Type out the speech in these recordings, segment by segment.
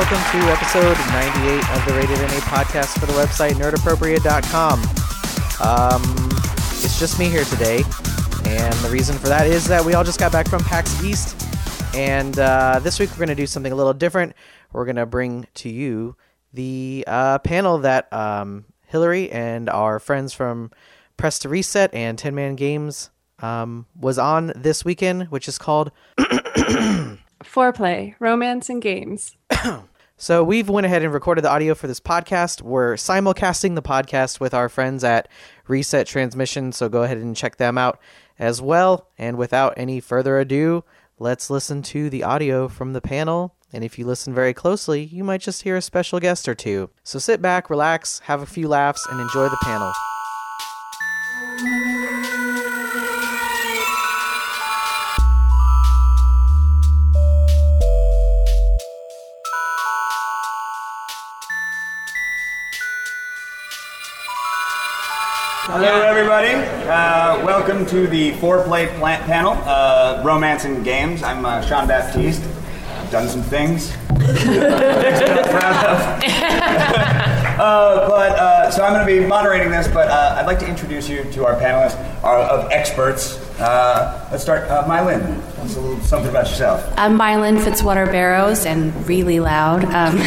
welcome to episode 98 of the Rated NA podcast for the website nerdappropriate.com. It's just me here today, and the reason for that is that we all just got back from PAX East, and this week we're going to do something a little different. We're going to bring to you the panel that Hillary and our friends from Press to Reset and Tin Man Games was on this weekend, which is called Foreplay, Romance and Games. So we've went ahead and recorded the audio for this podcast. We're simulcasting the podcast with our friends at Reset Transmission, so go ahead and check them out as well. And without any further ado, let's listen to the audio from the panel. And if you listen very closely, you might just hear a special guest or two. So sit back, relax, have a few laughs, and enjoy the panel. Hello, everybody. Welcome to the Foreplay panel, Romance and Games. I'm Sean Baptiste. I've done some things. So I'm going to be moderating this, but I'd like to introduce you to our panelists of experts. Let's start. Mylin, tell us a little something about yourself. I'm Mylin Fitzwater Barrows, and really loud.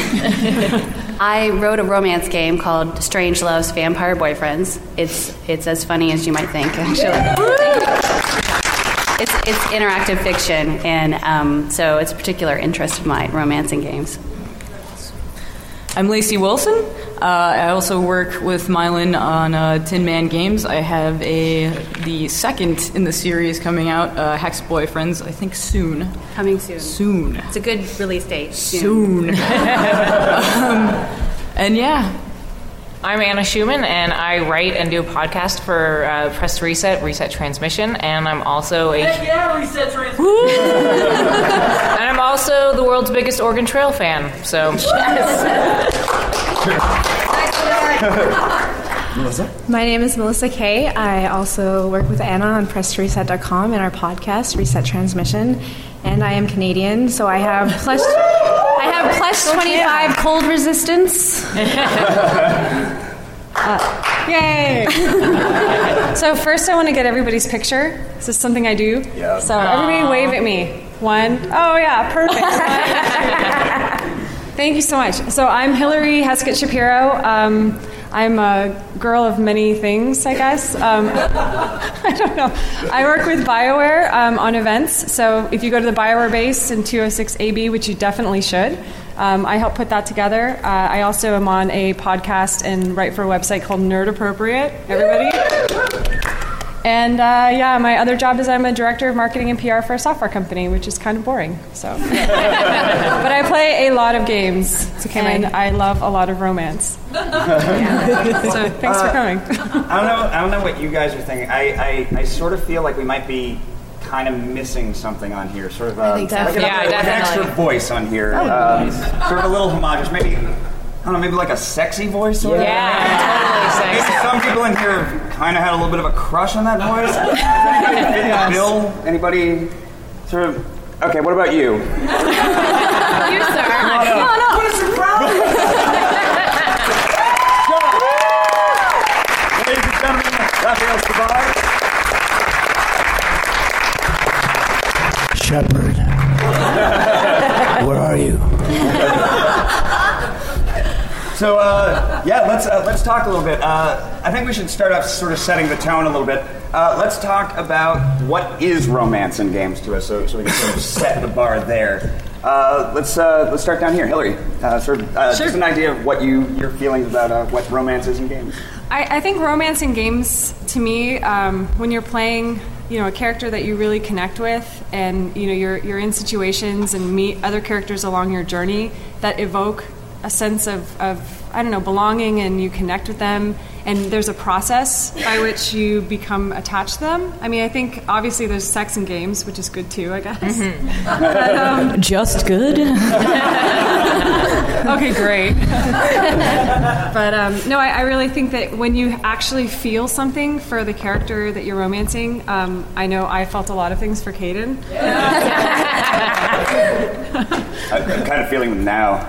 I wrote a romance game called Strangelove's Vampire Boyfriends. It's as funny as you might think, actually. It's interactive fiction, and so it's a particular interest of mine, romance and games. I'm Lacey Wilson. I also work with Mylin on Tin Man Games. I have the second in the series coming out, Hex Boyfriends, I think soon. Coming soon. Soon. It's a good release date. Soon. And yeah. I'm Anna Schumann, and I write and do a podcast for Press to Reset, Reset Transmission, and I'm also Reset Transmission! And I'm also the world's biggest Oregon Trail fan, so... Melissa? My name is Melissa Kay. I also work with Anna on PressToReset.com and our podcast, Reset Transmission, and I am Canadian, so I have plus 25 cold resistance. Yay! So first I want to get everybody's picture. This is something I do. Yeah. So everybody wave at me. One. Oh yeah, perfect. Thank you so much. So I'm Hillary Heskett Shapiro. I'm a girl of many things, I guess. I don't know. I work with BioWare on events. So if you go to the BioWare base in 206 AB, which you definitely should, I help put that together. I also am on a podcast and write for a website called Nerd Appropriate. Everybody? And my other job is I'm a director of marketing and PR for a software company, which is kind of boring. So, but I play a lot of games, and I love a lot of romance. So thanks for coming. I don't know what you guys are thinking. I sort of feel like we might be kind of missing something on here. Sort of like an extra voice on here. Sort of a little homogenous. Maybe. I don't know, maybe like a sexy voice? Totally sexy. Maybe some people in here kind of had a little bit of a crush on that voice. Anybody fit the bill? Anybody sort of... Okay, what about you? You, sir. No. What is your problem? Ladies and gentlemen, Raphael Savar. Shepard. Where are you? So, let's talk a little bit. I think we should start off sort of setting the tone a little bit. Let's talk about what is romance in games to us, so we can sort of set the bar there. Let's start down here. Hillary, sure. Just an idea of what your feelings about what romance is in games. I think romance in games, to me, when you're playing, a character that you really connect with, and you're in situations and meet other characters along your journey that evoke a sense of belonging, and you connect with them, and there's a process by which you become attached to them. I mean, I think obviously there's sex in games, which is good too, I guess. Mm-hmm. Just good. Okay, great. But no, I really think that when you actually feel something for the character that you're romancing, I know I felt a lot of things for Caden. I'm kind of feeling them now.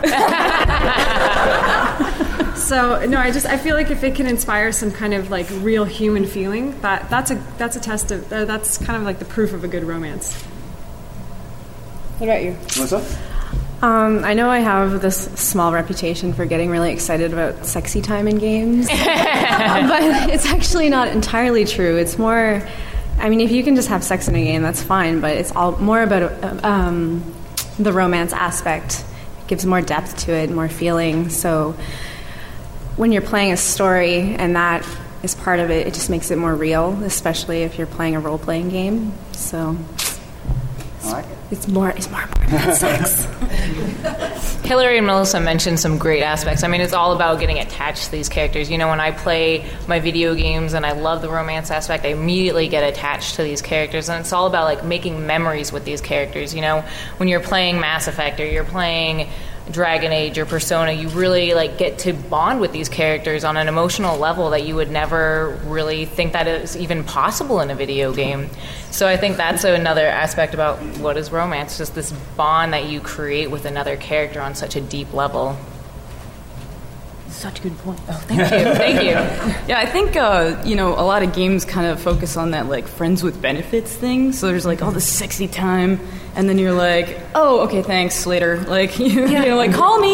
So no, I feel like if it can inspire some kind of like real human feeling, that's a test of that's kind of like the proof of a good romance. What about you, Melissa? I know I have this small reputation for getting really excited about sexy time in games, but it's actually not entirely true. It's more, I mean, if you can just have sex in a game, that's fine, but it's all more about the romance aspect. It gives more depth to it, more feeling. So when you're playing a story and that is part of it, it just makes it more real, especially if you're playing a role-playing game. So it's more important than sex. Hillary and Melissa mentioned some great aspects. I mean, it's all about getting attached to these characters. You know, when I play my video games and I love the romance aspect, I immediately get attached to these characters. And it's all about, like, making memories with these characters. You know, when you're playing Mass Effect or you're playing Dragon Age or Persona, you really, like, get to bond with these characters on an emotional level that you would never really think that is even possible in a video game. So I think that's another aspect about what is romance, just this bond that you create with another character on such a deep level. Such a good point. Oh, thank you. Thank you. Yeah, I think, a lot of games kind of focus on that, like, friends with benefits thing. So there's, like, all this sexy time, and then you're like, oh, okay, thanks, later. Like, you know, like, call me.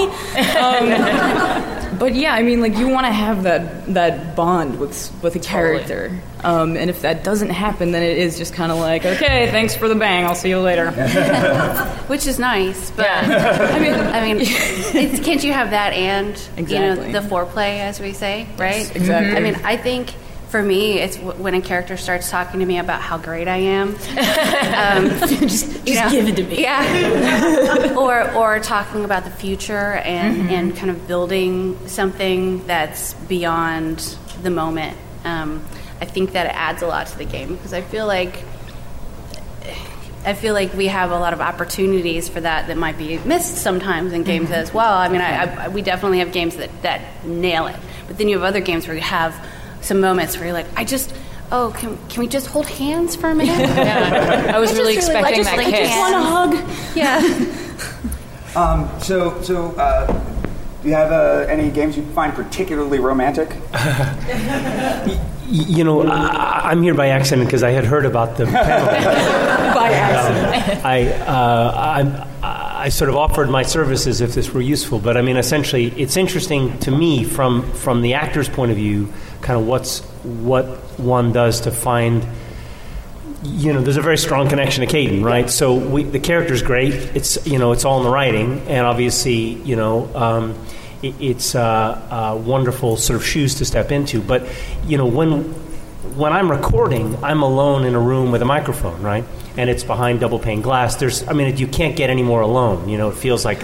But, yeah, I mean, like, you want to have that bond with a character. Totally. And if that doesn't happen, then it is just kind of like, okay, thanks for the bang, I'll see you later. Which is nice, but I mean, can't you have that and exactly. The foreplay, as we say, right? Yes, exactly. I mean, I think for me, it's when a character starts talking to me about how great I am. Just give it to me. Yeah. or talking about the future and kind of building something that's beyond the moment. I think that it adds a lot to the game because I feel like we have a lot of opportunities for that might be missed sometimes in games as well. I mean, we definitely have games that nail it, but then you have other games where you have some moments where you're like, can we just hold hands for a minute? Yeah. I was really expecting that kiss. I just want a hug. Yeah. So do you have any games you find particularly romantic? You know, I'm here by accident because I had heard about the panel. By accident. I sort of offered my services if this were useful, but I mean, essentially, it's interesting to me from the actor's point of view, kind of what one does to find. You know, there's a very strong connection to Caden, right? Yeah. So the character's great. It's it's all in the writing, and obviously, it's wonderful sort of shoes to step into. But when I'm recording, I'm alone in a room with a microphone, right? And it's behind double pane glass. You can't get any more alone. It feels like,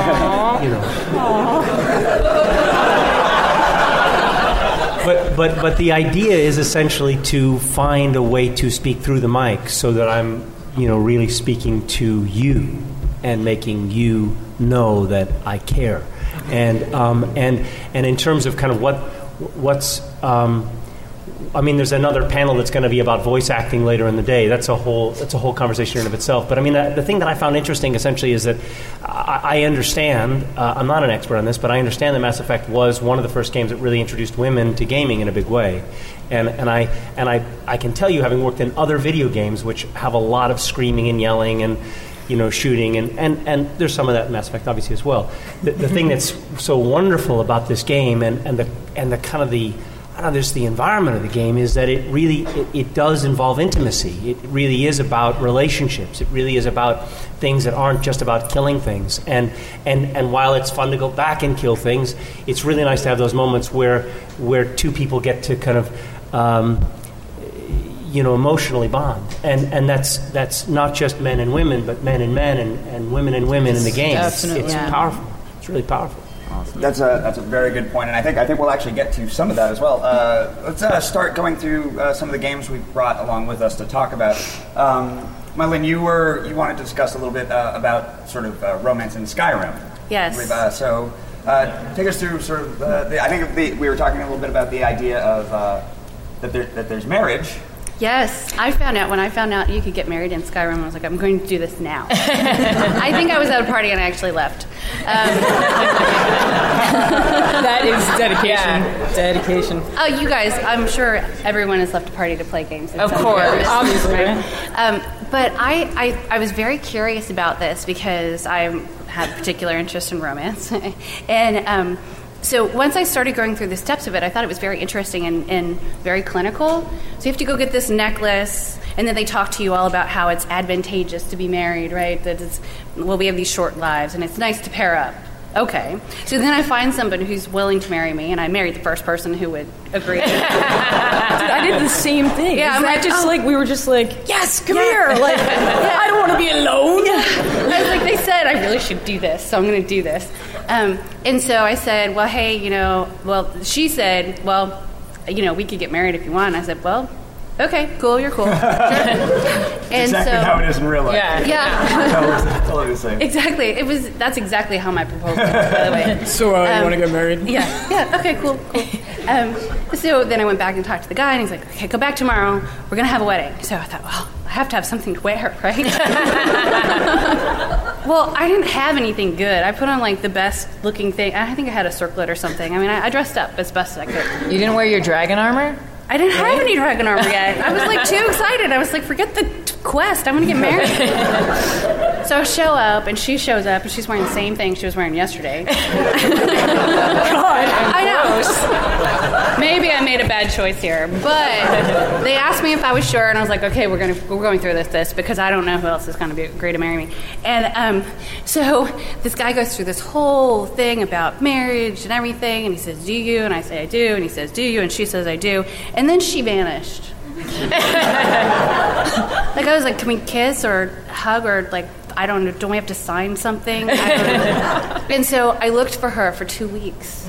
But the idea is essentially to find a way to speak through the mic so that I'm, really speaking to you and making you know that I care. And in terms of kind of what's there's another panel that's going to be about voice acting later in the day. That's a whole conversation in and of itself. But the thing that I found interesting essentially is that I understand. I'm not an expert on this, but I understand that Mass Effect was one of the first games that really introduced women to gaming in a big way. And I can tell you, having worked in other video games which have a lot of screaming and yelling and shooting, and there's some of that in Mass Effect obviously as well. The thing that's so wonderful about this game and the kind of the there's the environment of the game is that it really it does involve intimacy. It really is about relationships. It really is about things that aren't just about killing things. And while it's fun to go back and kill things, it's really nice to have those moments where two people get to kind of emotionally bond. And that's not just men and women, but men and men and women in the game. It's powerful. It's really powerful. Awesome. That's a very good point, and I think we'll actually get to some of that as well. Let's start going through some of the games we've brought along with us to talk about. Mylin, you wanted to discuss a little bit about sort of romance in Skyrim. Yes. take us through sort of. I think we were talking a little bit about the idea of that there's marriage. Yes, when I found out you could get married in Skyrim, I was like, I'm going to do this now. I think I was at a party and I actually left. That is dedication. Yeah. Dedication. Oh, you guys, I'm sure everyone has left a party to play games. Of course. Obviously. But I was very curious about this because I had a particular interest in romance. And so once I started going through the steps of it, I thought it was very interesting and very clinical. So you have to go get this necklace, and then they talk to you all about how it's advantageous to be married, right? That we have these short lives, and it's nice to pair up. Okay. So then I find somebody who's willing to marry me, and I married the first person who would agree. Dude, I did the same thing. Yeah, we were just like, yes, come here. Like, I don't want to be alone. Yeah. I was like, they said I really should do this, so I'm going to do this. And so I said, well, hey, she said, well, we could get married if you want. And I said, well, okay, cool, you're cool. Sure. And exactly how it is in real life. Yeah. Totally the same. Exactly. That's exactly how my proposal was, by the way. So you want to get married? Yeah. Okay, cool. So then I went back and talked to the guy, and he's like, okay, go back tomorrow. We're going to have a wedding. So I thought, well, I have to have something to wear, right? Well, I didn't have anything good. I put on, the best looking thing. I think I had a circlet or something. I mean, I dressed up as best as I could. You didn't wear your dragon armor? I didn't have any dragon armor yet. I was too excited. I was like, forget the quest. I'm going to get married. So I show up, and she shows up, and she's wearing the same thing she was wearing yesterday. God, I know. Maybe I made a bad choice here, but they asked me if I was sure, and I was like, okay, we're going through this because I don't know who else is going to be agree to marry me. And so this guy goes through this whole thing about marriage and everything, and he says, do you? And I say, I do. And he says, do you? And she says, I do. And then she vanished. I was like, can we kiss or hug or I don't know, don't we have to sign something? I don't know. And so I looked for her for 2 weeks.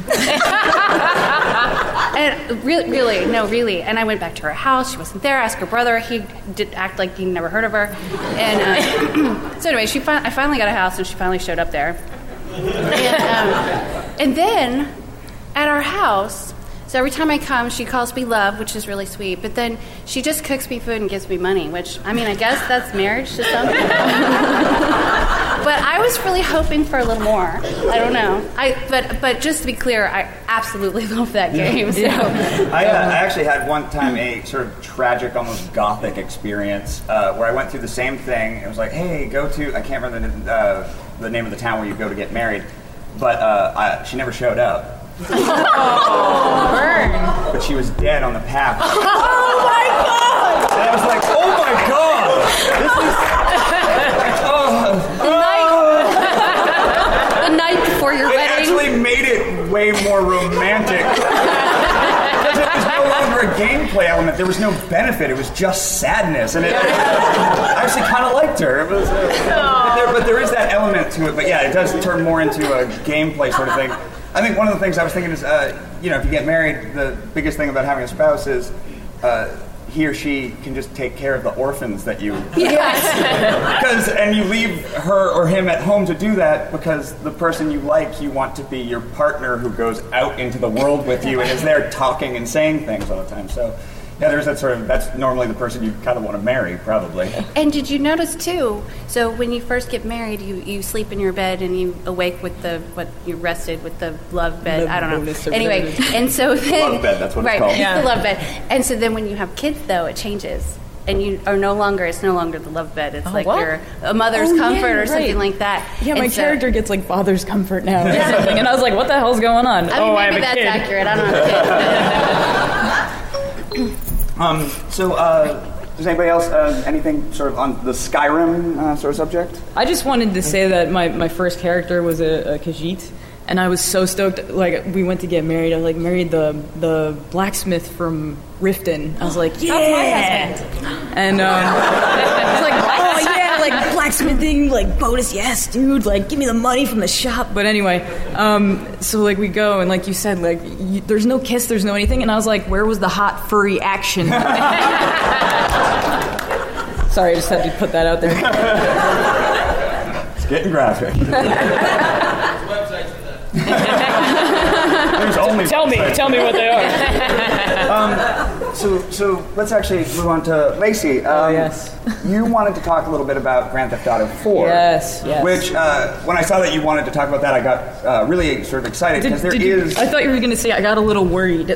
And really. And I went back to her house. She wasn't there. I asked her brother. He did act like he never heard of her. And so anyway, I finally got a house, and she finally showed up there. And then at our house, so every time I come, she calls me love, which is really sweet. But then she just cooks me food and gives me money, which, I guess that's marriage to some people. But I was really hoping for a little more. I don't know. But just to be clear, I absolutely love that game. So. I actually had one time a sort of tragic, almost gothic experience where I went through the same thing. It was like, hey, go to, I can't remember the name of the town where you go to get married, but she never showed up. Oh, burn. But she was dead on the path. Oh my God! And I was like, oh my God! This is... The night before your wedding. It actually made it way more romantic. Because it was no longer a gameplay element. There was no benefit. It was just sadness. And I actually kind of liked her. It was, but there is that element to it. But yeah, it does turn more into a gameplay sort of thing. I think one of the things I was thinking is, if you get married, the biggest thing about having a spouse is he or she can just take care of the orphans that you... Yes. And you leave her or him at home to do that because the person you like, you want to be your partner who goes out into the world with you and is there talking and saying things all the time. So, yeah, there's that sort of... That's normally the person you kind of want to marry, probably. And did you notice, too, so when you first get married, you sleep in your bed and you awake with you rested with the love bed. I don't know. Anyway, and so then... Love bed, that's what it's right, called. It's the love bed. And so then when you have kids, though, it changes. And it's no longer the love bed. It's you're a mother's comfort or something like that. Yeah, and my character gets father's comfort now or something. And I was like, what the hell's going on? I have a kid. Maybe that's accurate. I don't have a kid. Does anybody else anything sort of on the Skyrim sort of subject? I just wanted to say that my first character was a Khajiit, and I was so stoked. We went to get married. I married the blacksmith from Riften. I was like, yeah, that's my husband. And I was like, oh yeah, blacksmithing, bonus, yes, dude. Give me the money from the shop. But anyway, so we go, and like you said, there's no kiss, there's no anything, and I was like, where was the hot furry action? Sorry, I just had to put that out there. It's getting graphic. Tell me what they are. So let's actually move on to Lacey. Yes. You wanted to talk a little bit about Grand Theft Auto 4. Yes. Which, when I saw that you wanted to talk about that, I got really sort of excited because I thought you were going to say I got a little worried.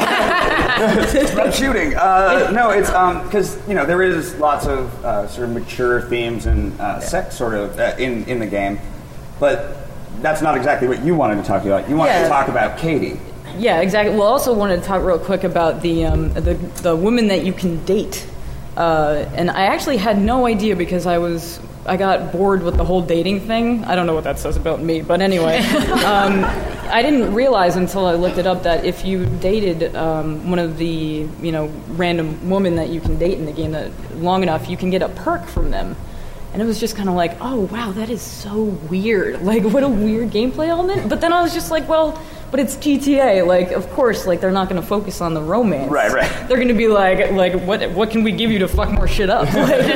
About shooting. No, it's because there is lots of sort of mature themes and sex sort of in the game, but that's not exactly what you wanted to talk about. You wanted to talk about Katie. Yeah, exactly. Well, I also wanted to talk real quick about the woman that you can date. And I actually had no idea because I got bored with the whole dating thing. I don't know what that says about me, but anyway. I didn't realize until I looked it up that if you dated one of the, random women that you can date in the game that long enough, you can get a perk from them. And it was just kind of like, oh, wow, that is so weird. Like, what a weird gameplay element. But then I was just like, well, but it's GTA. Like, of course, like, they're not going to focus on the romance. Right. They're going to be like, what can we give you to fuck more shit up?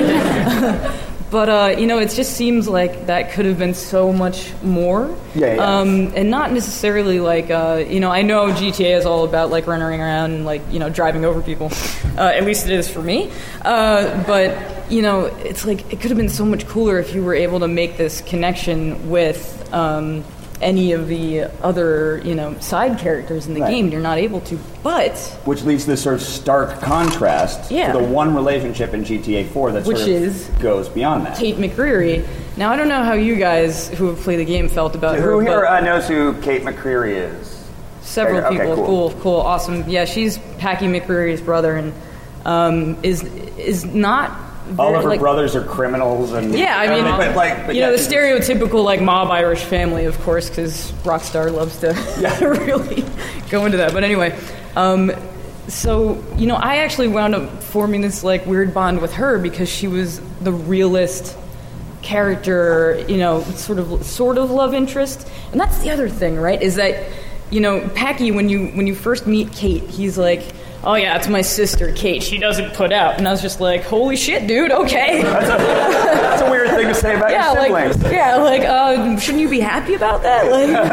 But, it just seems like that could have been so much more. Yeah. And not necessarily like, I know GTA is all about, like, running around and, like, driving over people. At least it is for me. But, it's like, it could have been so much cooler if you were able to make this connection with any of the other, side characters in the game. You're not able to, but... Which leads to this sort of stark contrast to the one relationship in GTA 4 that goes beyond that. Kate McCreary. Now, I don't know how you guys who have played the game felt about her. Who here knows who Kate McCreary is? Several people. Okay, cool, awesome. Yeah, she's Packy McCreary's brother and is not... All of her brothers are criminals, and the stereotypical like mob Irish family, of course, because Rockstar loves to really go into that. But anyway, so I actually wound up forming this like weird bond with her because she was the realist character, sort of love interest, and that's the other thing, right? Is that Packy, when you first meet Kate, he's like, oh yeah, it's my sister, Kate. She doesn't put out. And I was just like, holy shit, dude, okay. That's a weird thing to say about your siblings. Shouldn't you be happy about that?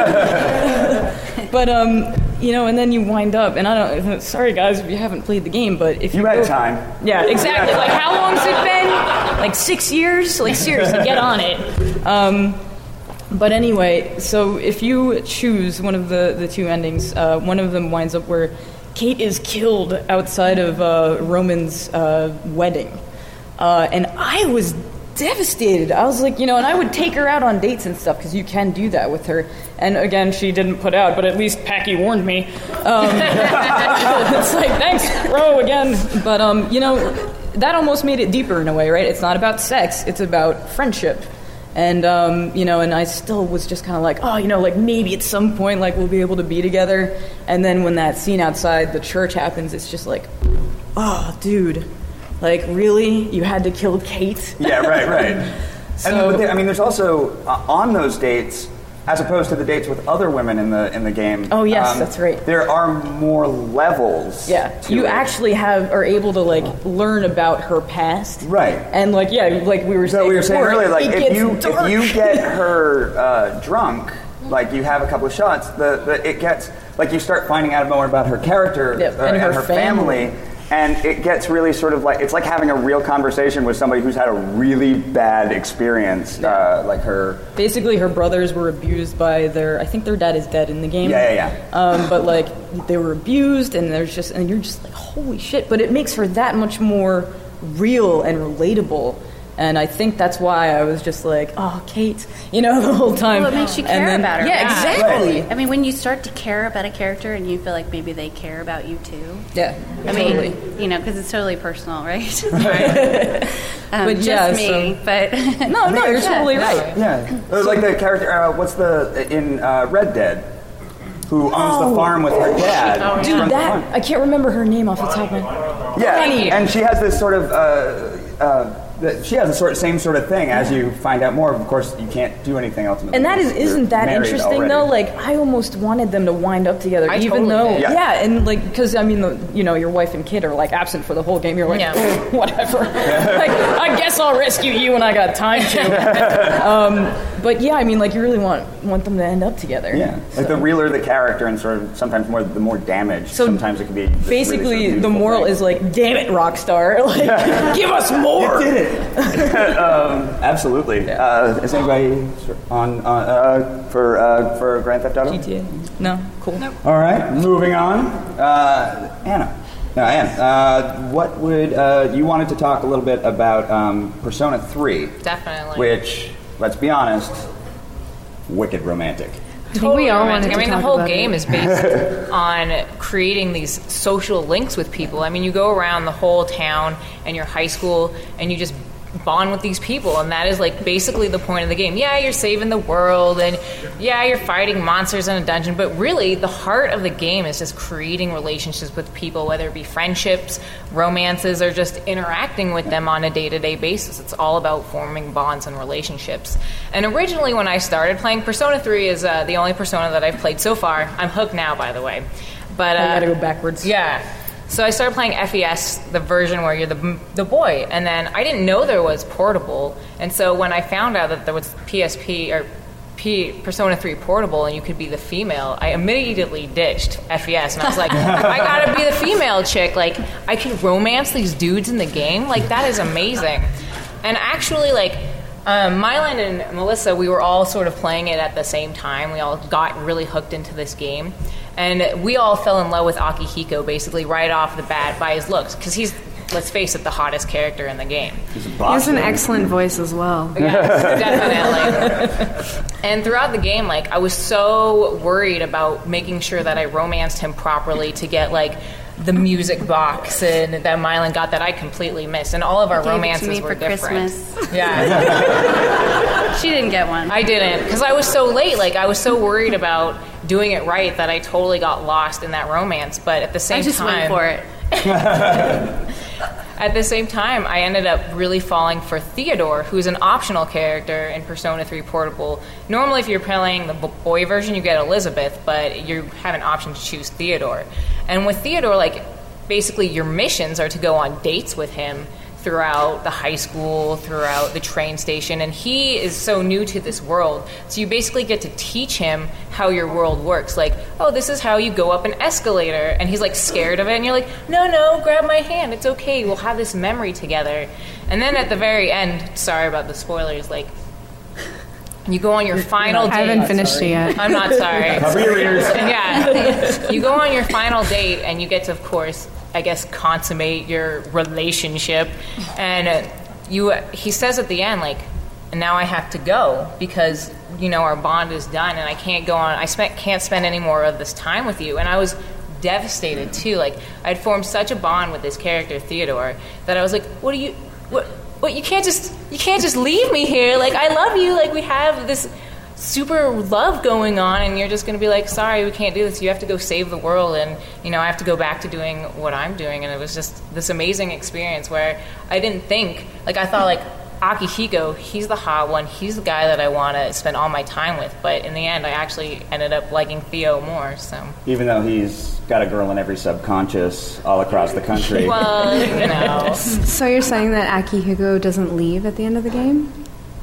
But, and then you wind up, and sorry guys if you haven't played the game, but if you had time. Yeah, exactly. Like, how long's it been? Like 6 years? Like, seriously, get on it. But anyway, so if you choose one of the two endings, one of them winds up where Kate is killed outside of Roman's wedding. And I was devastated. I was like, and I would take her out on dates and stuff, because you can do that with her. And again, she didn't put out, but at least Packy warned me. It's like, thanks, bro, again. But, that almost made it deeper in a way, right? It's not about sex, it's about friendship. And, and I still was just kind of like, oh, like maybe at some point, like, we'll be able to be together. And then when that scene outside the church happens, it's just like, oh, dude, like, really? You had to kill Kate? Yeah, right. So, and there's also, on those dates, as opposed to the dates with other women in the game. Oh yes, that's right. There are more levels. Yeah, you actually are able to like learn about her past. Right. And like we were saying earlier, like if you get her drunk, like you have a couple of shots, it gets like you start finding out more about her character and her family. And it gets really sort of like, it's like having a real conversation with somebody who's had a really bad experience, like her... Basically, her brothers were abused by I think their dad is dead in the game. Yeah. But like, they were abused, and you're just like, holy shit. But it makes her that much more real and relatable. And I think that's why I was just like, oh, Kate, the whole time. Well, it makes you care about her. Yeah, exactly. Right. I mean, when you start to care about a character and you feel like maybe they care about you too. Yeah, totally. Because it's totally personal, right? But just me, but... No, you're totally right. Yeah. Like the character, in Red Dead, who owns the farm with her dad. Dude, I can't remember her name off the top of my head. Yeah, and she has this sort of... she has the same sort of thing as you find out more. Of course, you can't do anything else. And that isn't that interesting already. though? Like, I almost wanted them to wind up together, and like, because I mean, your wife and kid are like absent for the whole game. You're like, whatever. Like, I guess I'll rescue you when I got time to. But yeah, I mean, like you really want them to end up together. Yeah, like the realer the character, and sort of sometimes the more damage. So sometimes it can be basically really sort of the moral is like, damn it, Rockstar, like give us more. You did it. Absolutely. Is anybody on for Grand Theft Auto? GTA? No. Cool. Nope. All right, moving on. Anna. Anne, what would you wanted to talk a little bit about Persona 3? Definitely. Which, let's be honest, wicked romantic. I think we all wanted to the whole game is based on creating these social links with people. I mean, you go around the whole town and your high school, and you just bond with these people, and that is like basically the point of the game. Yeah, you're saving the world, and yeah, you're fighting monsters in a dungeon, but really the heart of the game is just creating relationships with people, whether it be friendships, romances, or just interacting with them on a day-to-day basis. It's all about forming bonds and relationships. And originally when I started playing, Persona 3 is the only Persona that I've played so far. I'm hooked now, by the way. But I gotta go backwards. Yeah. So I started playing FES, the version where you're the boy, and then I didn't know there was portable, and so when I found out that there was PSP or Persona 3 portable and you could be the female, I immediately ditched FES, and I was like, I gotta be the female chick, like I can romance these dudes in the game, like that is amazing. And actually, like Mylan and Melissa, we were all sort of playing it at the same time. We all got really hooked into this game. And we all fell in love with Akihiko basically right off the bat by his looks, because he's, let's face it, the hottest character in the game. He has an excellent voice as well. Yes, definitely. And throughout the game, like, I was so worried about making sure that I romanced him properly to get, like, the music box and that Mylan got that I completely missed, and all of our romances were different. Christmas. Yeah. She didn't get one. I didn't, because I was so late. Like, I was so worried about doing it right that I totally got lost in that romance. But at the same time, I just went for it. At the same time, I ended up really falling for Theodore, who's an optional character in Persona 3 Portable. Normally, if you're playing the boy version, you get Elizabeth, but you have an option to choose Theodore. And with Theodore, like, basically your missions are to go on dates with him throughout the high school, throughout the train station, and he is so new to this world, so you basically get to teach him how your world works. Like, oh, this is how you go up an escalator, and he's like scared of it, and you're like, no, grab my hand, it's okay, we'll have this memory together. And then at the very end, sorry about the spoilers, like, you go on your final date. I haven't finished it yet. I'm not sorry. Cover your ears. Yeah. You go on your final date, and you get to, of course, I guess, consummate your relationship. And he says at the end, like, now I have to go because, you know, our bond is done, and I can't go on. Can't spend any more of this time with you. And I was devastated, too. Like, I'd formed such a bond with this character, Theodore, that I was like, what? You can't just leave me here. Like, I love you. Like, we have this super love going on, and you're just going to be like, sorry, we can't do this. You have to go save the world, and, you know, I have to go back to doing what I'm doing. And it was just this amazing experience where I didn't think, like, I thought, like, Akihiko, he's the hot one. He's the guy that I want to spend all my time with. But in the end, I actually ended up liking Theo more. So even though he's got a girl in every subconscious all across the country. Well, you know. So you're saying that Akihiko doesn't leave at the end of the game?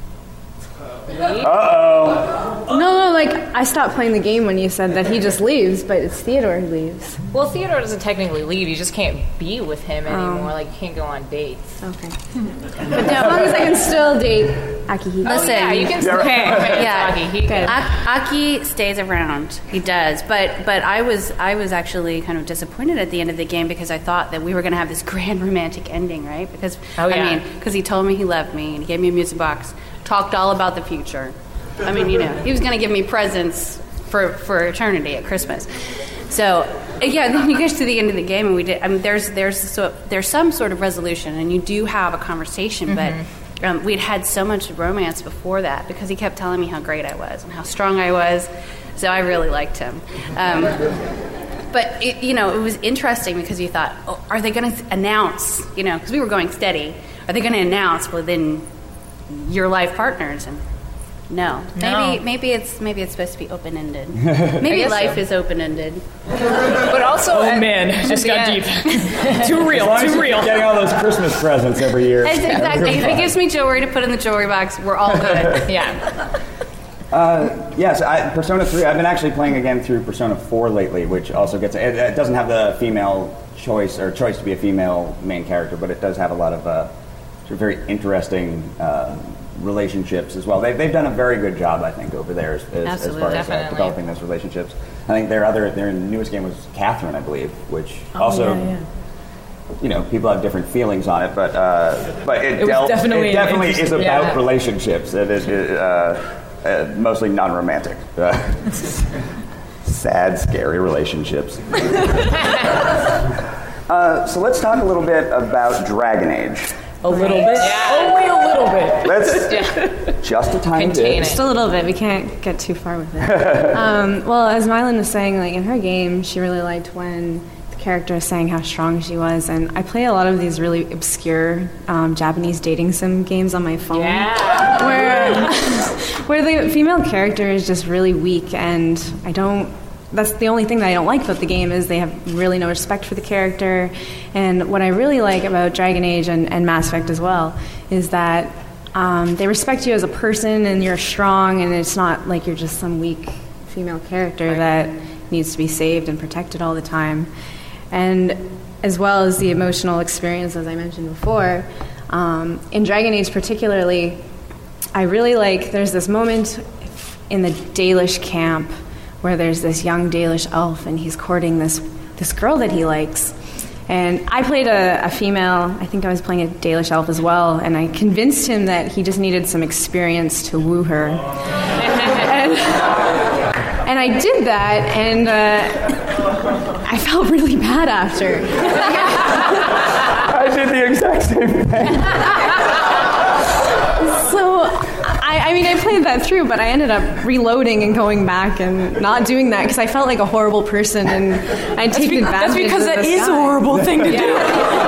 Uh-oh. No, like, I stopped playing the game when you said that he just leaves, but it's Theodore who leaves. Well, Theodore doesn't technically leave. You just can't be with him anymore. Like, you can't go on dates. Okay. But as long as I can still date Akihiko. Listen, yeah, you can still Aki stays around. He does. But I was actually kind of disappointed at the end of the game because I thought that we were going to have this grand romantic ending, right? Because, because he told me he loved me, and he gave me a music box, talked all about the future. I mean, you know, he was going to give me presents for eternity at Christmas. So, yeah, then you get to the end of the game, and we did. I mean, there's some sort of resolution, and you do have a conversation, but we'd had so much romance before that because he kept telling me how great I was and how strong I was. So I really liked him. But it was interesting because you thought, oh, are they going to announce? You know, because we were going steady. Are they going to announce within your life partners? And no. Maybe it's supposed to be open-ended. Maybe life is open-ended. But also, oh man, just got deep. Too real. Getting all those Christmas presents every year. Exactly. If it gives me jewelry to put in the jewelry box, we're all good. Yeah. Yes, Persona 3, I've been actually playing again through Persona 4 lately, which also gets, it doesn't have the female choice to be a female main character, but it does have a lot of sort of very interesting relationships as well. They've done a very good job, I think, over there as far as developing those relationships. I think their newest game was Catherine, I believe, which you know, people have different feelings on it, but it definitely is about relationships. It is mostly non-romantic. Sad, scary relationships. So let's talk a little bit about Dragon Age. A little bit? Yeah. Only a little bit. Let's just a tiny bit. Just a little bit. We can't get too far with it. Well, as Mylon was saying, like in her game, she really liked when the character was saying how strong she was, and I play a lot of these really obscure Japanese dating sim games on my phone, where the female character is just really weak, and that's the only thing that I don't like about the game is they have really no respect for the character. And what I really like about Dragon Age and Mass Effect as well is that they respect you as a person and you're strong, and it's not like you're just some weak female character that needs to be saved and protected all the time. And as well as the emotional experience, as I mentioned before, in Dragon Age particularly, I really like, there's this moment in the Dalish camp where there's this young Dalish elf and he's courting this girl that he likes. And I played a female, I think I was playing a Dalish elf as well, and I convinced him that he just needed some experience to woo her. And I did that, and I felt really bad after. I did the exact same thing. So, I mean, I played that through, but I ended up reloading and going back and not doing that because I felt like a horrible person and I'd taken advantage of this guy. That's because that is a horrible thing to do.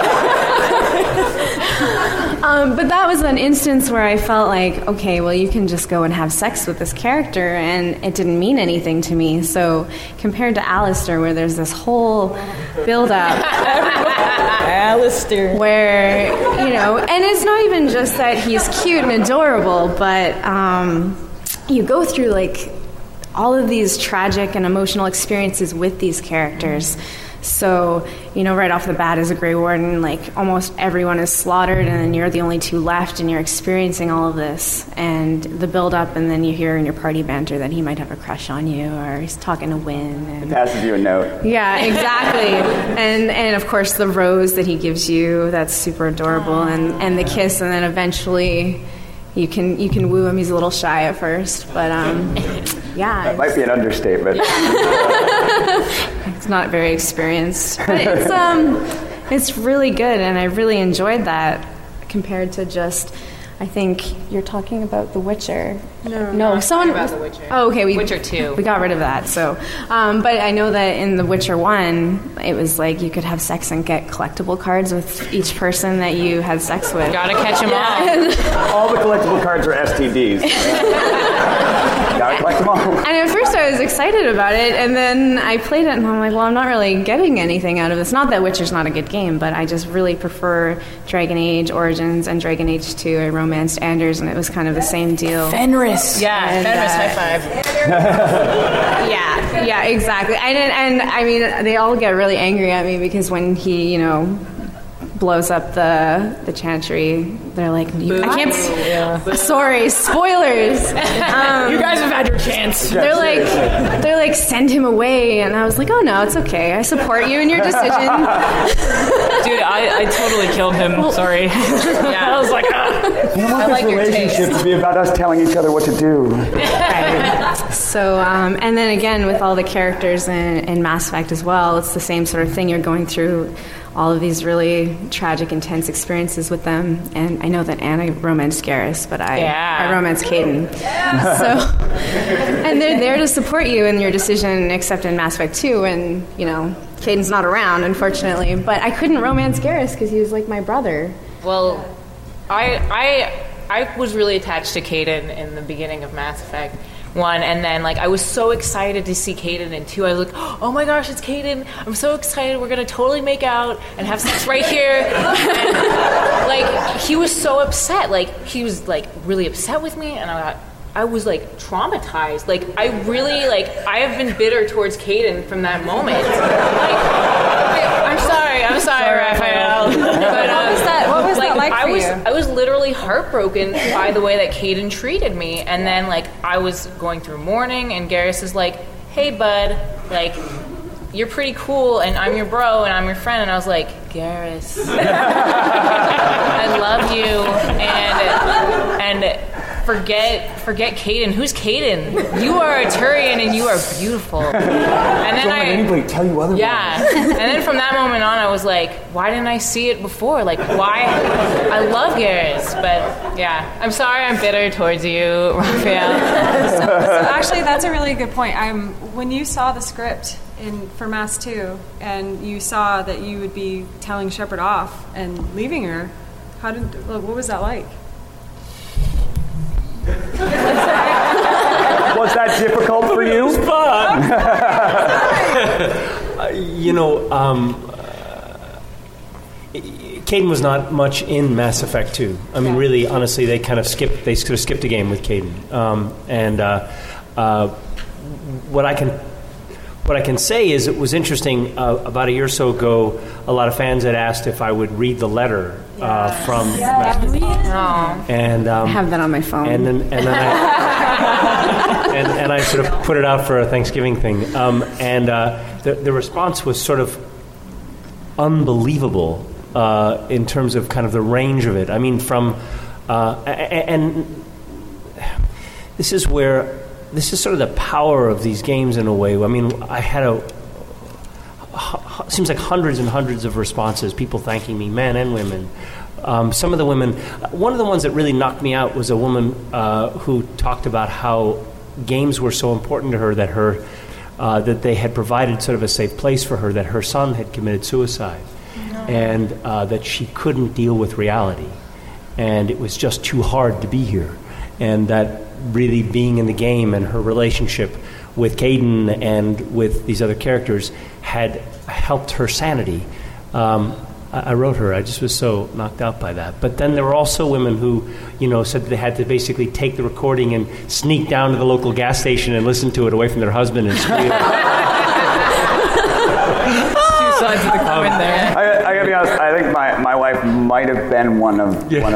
But that was an instance where I felt like, okay, well, you can just go and have sex with this character, and it didn't mean anything to me. So compared to Alistair, where there's this whole build-up, Alistair, where, you know, and it's not even just that he's cute and adorable, but you go through, like, all of these tragic and emotional experiences with these characters. So, you know, right off the bat as a Grey Warden, like, almost everyone is slaughtered, and then you're the only two left, and you're experiencing all of this, and the build-up, and then you hear in your party banter that he might have a crush on you, or he's talking to Wynn. And he passes you a note. Yeah, exactly. and of course, the rose that he gives you, that's super adorable, and the kiss, and then eventually you can woo him. He's a little shy at first, but yeah. That might be an understatement. It's not very experienced, but it's really good, and I really enjoyed that compared to just, I think you're talking about The Witcher. No, someone about The Witcher. Oh, okay. Witcher 2. We got rid of that. So, but I know that in The Witcher 1, it was like you could have sex and get collectible cards with each person that you had sex with. Gotta catch them all. All the collectible cards are STDs. Gotta collect them all. And at first I was excited about it, and then I played it, and I'm like, well, I'm not really getting anything out of this. Not that Witcher's not a good game, but I just really prefer Dragon Age Origins and Dragon Age 2. I romanced Anders, and it was kind of the same deal. Fenris. Yeah, and, Fenris, high five. Yeah, exactly. And I mean, they all get really angry at me because when he, you know, blows up the Chantry, they're like, I can't. Yeah. Sorry, spoilers. You guys have had your chance. They're like, send him away, and I was like, oh no, it's okay. I support you in your decision. Dude, I totally killed him. Sorry. Yeah, I was like, I like this relationship to be about us telling each other what to do. Right. So, and then again with all the characters in Mass Effect as well, it's the same sort of thing. You're going through all of these really tragic, intense experiences with them. And I know that Anna romanced Garrus, but I romanced Kaidan. So, and they're there to support you in your decision, except in Mass Effect 2, and, you know, Kaidan's not around, unfortunately. But I couldn't romance Garrus because he was like my brother. Well, I was really attached to Kaidan in the beginning of Mass Effect 1, and then like I was so excited to see Kaidan in 2. I was like, oh my gosh, it's Kaidan! I'm so excited. We're gonna totally make out and have sex right here. And, like, he was so upset. Like, he was like really upset with me, and I I was like traumatized. Like I really I have been bitter towards Caden from that moment. I'm sorry, Raphael. But what was that like for you? I was literally heartbroken by the way that Caden treated me, and then I was going through mourning, and Garrus is like, "Hey, bud, you're pretty cool, and I'm your bro, and I'm your friend," and I was like, Garrus, I love you, and forget Caden. Who's Caden? You are a Turian, and you are beautiful. And then don't let anybody tell you otherwise. Yeah, and then from that moment on, I was like, why didn't I see it before? Why? I love Garrus, but yeah, I'm sorry, I'm bitter towards you, Raphael. So actually, that's a really good point. When you saw the script for Mass 2, and you saw that you would be telling Shepard off and leaving her, what was that like? Was that difficult for you? It was fun. Caden was not much in Mass Effect 2. I mean, really, honestly, they sort of skipped a game with Caden. What I can say is it was interesting. About a year or so ago, a lot of fans had asked if I would read the letter from Mass Effect. And I have that on my phone. And I sort of put it out for a Thanksgiving thing. The response was sort of unbelievable in terms of kind of the range of it. I mean, and this is sort of the power of these games in a way. I mean, I had seems like hundreds and hundreds of responses, people thanking me, men and women. Some of the women, one of the ones that really knocked me out was a woman who talked about how games were so important to her that that they had provided sort of a safe place for her, that her son had committed suicide, and that she couldn't deal with reality, and it was just too hard to be here, and that really being in the game and her relationship with Caden and with these other characters had helped her sanity. I wrote her. I just was so knocked out by that. But then there were also women who, said that they had to basically take the recording and sneak down to the local gas station and listen to it away from their husband and squeal. Two sides of the coin there. I gotta be honest. I think my wife might have been one of those.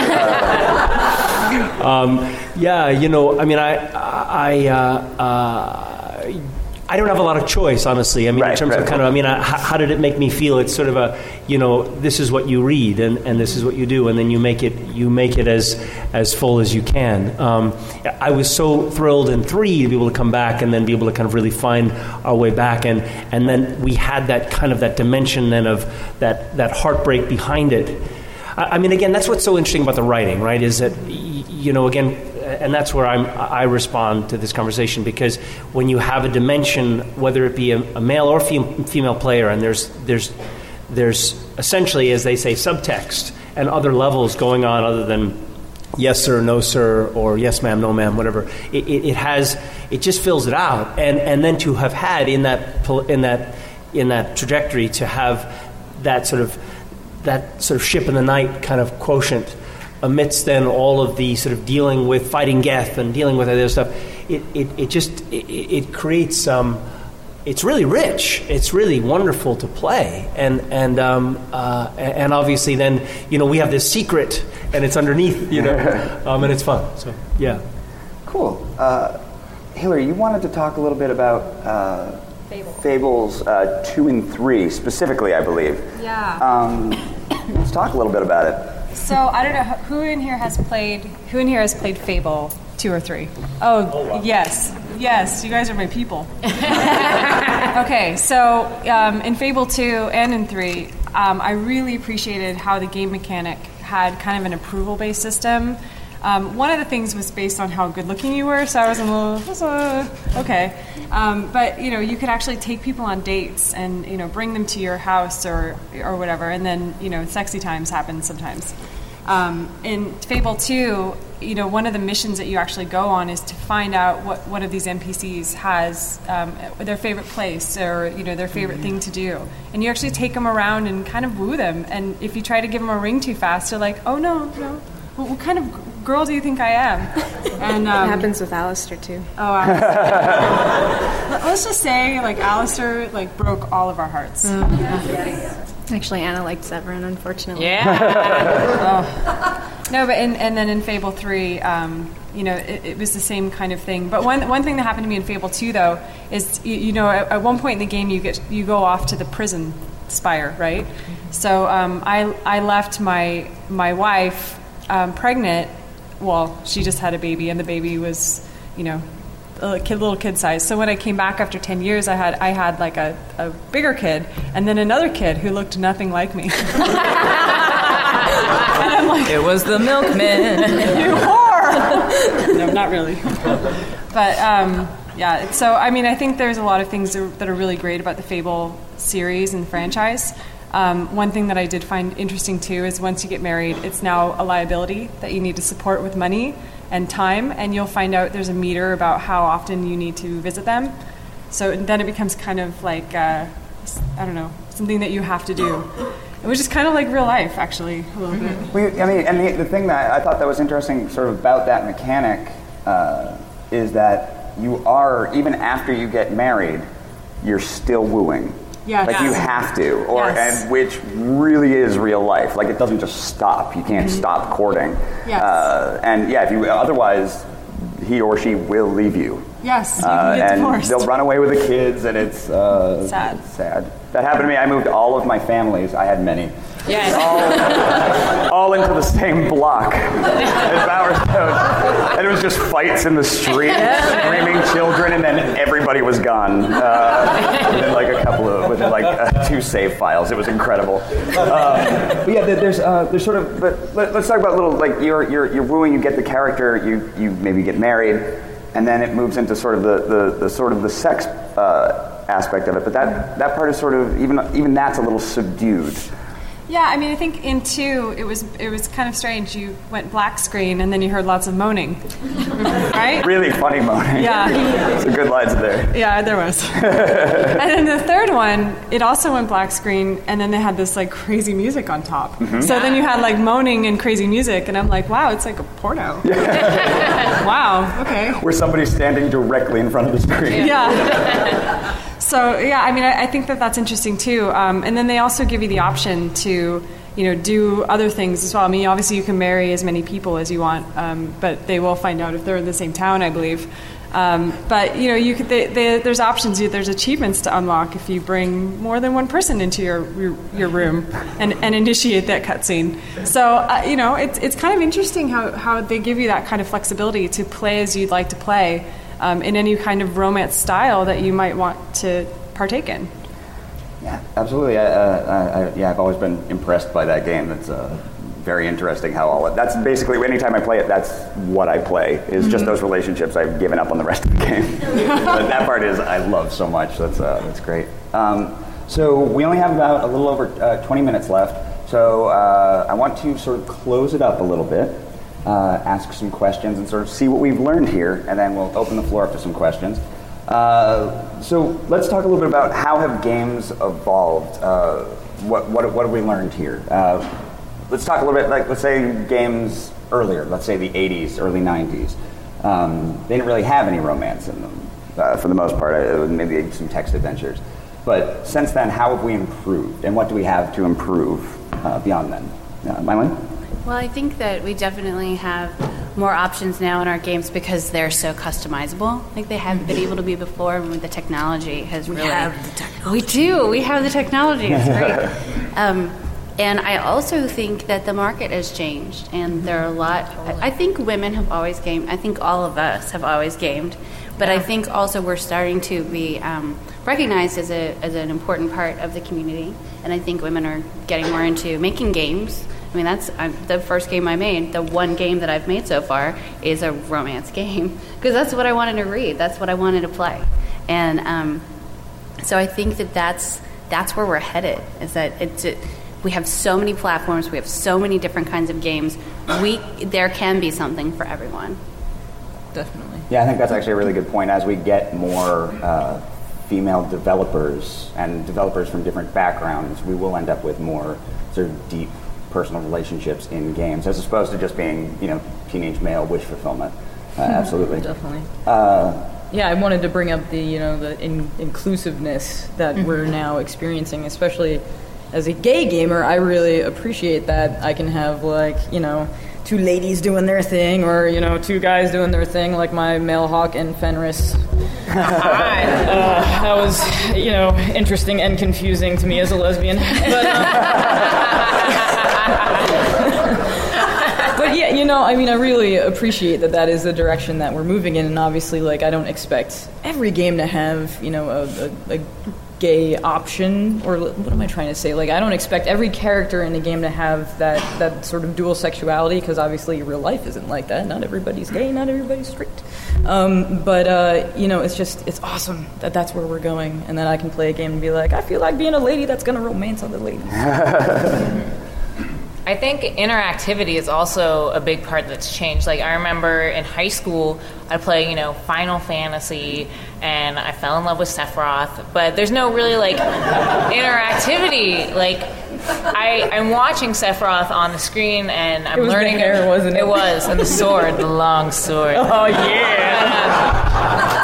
I don't have a lot of choice, honestly. I mean, in terms of how did it make me feel? It's sort of this is what you read and this is what you do, and then you make it as full as you can. I was so thrilled in 3 to be able to come back and then be able to kind of really find our way back, and then we had that kind of that dimension then of that heartbreak behind it. I mean, again, that's what's so interesting about the writing, right? Is that again. And that's where I respond to this conversation, because when you have a dimension, whether it be a male or female player, and there's essentially, as they say, subtext and other levels going on other than yes sir, no sir, or yes ma'am, no ma'am, whatever. It just fills it out, and then to have had in that trajectory to have that sort of ship in the night kind of quotient. Amidst then all of the sort of dealing with fighting Geth and dealing with other stuff, it creates it's really rich. It's really wonderful to play, and obviously then we have this secret and it's underneath and it's fun. So yeah, cool. Hillary, you wanted to talk a little bit about Fables 2 and 3 specifically, I believe. Yeah. Let's talk a little bit about it. So I don't know who in here has played Fable 2 or 3. Oh wow. Yes, you guys are my people. Okay, so in Fable 2 and in 3, I really appreciated how the game mechanic had kind of an approval-based system. One of the things was based on how good-looking you were, so I was a little okay. But you could actually take people on dates and bring them to your house or whatever, and then sexy times happen sometimes. In Fable 2, one of the missions that you actually go on is to find out what one of these NPCs has their favorite place or their favorite thing to do, and you actually take them around and kind of woo them. And if you try to give them a ring too fast, they're like, "Oh no, we'll kind of girl do you think I am? And it happens with Alistair too. Oh, Alistair. Let's just say, like, Alistair, like, broke all of our hearts. Actually, Anna liked Severin, unfortunately. Yeah. No, but and then in Fable 3, it was the same kind of thing. But one thing that happened to me in Fable 2, though, is at one point in the game you go off to the prison spire, right? So I left my wife pregnant. Well, she just had a baby, and the baby was little kid size. So when I came back after 10 years, I had like a bigger kid, and then another kid who looked nothing like me. And I'm like, it was the milkman. You whore! No, not really. But yeah. So I mean, I think there's a lot of things that are really great about the Fable series and franchise. One thing that I did find interesting too is once you get married, it's now a liability that you need to support with money and time, and you'll find out there's a meter about how often you need to visit them. So then it becomes kind of like I don't know, something that you have to do. Which is kind of like real life, actually, a little bit. Well, I mean, and the thing that I thought that was interesting sort of about that mechanic is that you are, even after you get married, you're still wooing. Yes. Like you have to, Yes. and which really is real life. Like it doesn't just stop. You can't stop courting. Yes. And yeah, if you otherwise, he or she will leave you. Yes, you can get and divorced. They'll run away with the kids, and it's sad. It's sad. That happened to me. I moved all of my families. I had many. Yes. All into the same block at Bowerstone. And it was just fights in the street, screaming children, and then everybody was gone. Within like a couple of, within like 2 save files. It was incredible. But yeah, there's sort of, but let's talk about a little, like you're wooing, you get the character, you maybe get married, and then it moves into sort of the sex aspect of it. But that part is sort of, even that's a little subdued. Yeah, I mean, I think in 2, it was kind of strange. You went black screen, and then you heard lots of moaning, right? Really funny moaning. Yeah. Some good lines there. Yeah, there was. And then the third one, it also went black screen, and then they had this like crazy music on top. Mm-hmm. So then you had like moaning and crazy music, and I'm like, wow, it's like a porno. Wow, okay. Where somebody's standing directly in front of the screen. Yeah. So yeah, I mean, I think that's interesting too. And then they also give you the option to, do other things as well. I mean, obviously you can marry as many people as you want, but they will find out if they're in the same town, I believe. But you could, there's options. There's achievements to unlock if you bring more than one person into your room and initiate that cutscene. So it's kind of interesting how they give you that kind of flexibility to play as you'd like to play. In any kind of romance style that you might want to partake in. Yeah, absolutely. I've always been impressed by that game. It's very interesting how that's basically, anytime I play it, that's what I play, is just those relationships. I've given up on the rest of the game. But that part I love so much. That's great. So we only have about a little over 20 minutes left. So I want to sort of close it up a little bit. Ask some questions and sort of see what we've learned here, and then we'll open the floor up to some questions. So let's talk a little bit about how have games evolved. What have we learned here? Let's talk a little bit, like, let's say games earlier, let's say the 80s, early 90s. They didn't really have any romance in them, for the most part, maybe some text adventures. But since then, how have we improved, and what do we have to improve beyond then? Mylene? Well, I think that we definitely have more options now in our games because they're so customizable. Like they haven't been able to be before when the technology has really... We have the technology. We do. We have the technology. It's great. And I also think that the market has changed, and there are a lot... I think women have always gamed. I think all of us have always gamed. But I think also we're starting to be recognized as an important part of the community. And I think women are getting more into making games. I mean, that's the first game I made. The one game that I've made so far is a romance game because that's what I wanted to read. That's what I wanted to play, and so I think that's where we're headed. Is that we have so many platforms, we have so many different kinds of games. There can be something for everyone. Definitely. Yeah, I think that's actually a really good point. As we get more female developers and developers from different backgrounds, we will end up with more sort of deep interpersonal relationships in games, as opposed to just being, teenage male wish fulfillment. Absolutely. Definitely. I wanted to bring up the inclusiveness that we're now experiencing, especially as a gay gamer. I really appreciate that I can have two ladies doing their thing, or two guys doing their thing, like my male hawk and Fenris. That was interesting and confusing to me as a lesbian, but yeah, I really appreciate that is the direction that we're moving in, and obviously, I don't expect every game to have, a gay option, or what am I trying to say? I don't expect every character in the game to have that sort of dual sexuality, because obviously real life isn't like that. Not everybody's gay, not everybody's straight. It's awesome that that's where we're going, and then I can play a game and be like, I feel like being a lady that's going to romance other ladies. I think interactivity is also a big part that's changed. I remember in high school, I'd play, Final Fantasy, and I fell in love with Sephiroth, but there's no really, interactivity. I'm watching Sephiroth on the screen, and I'm learning... The hair, wasn't it? It was, and the sword, the long sword. Oh, yeah!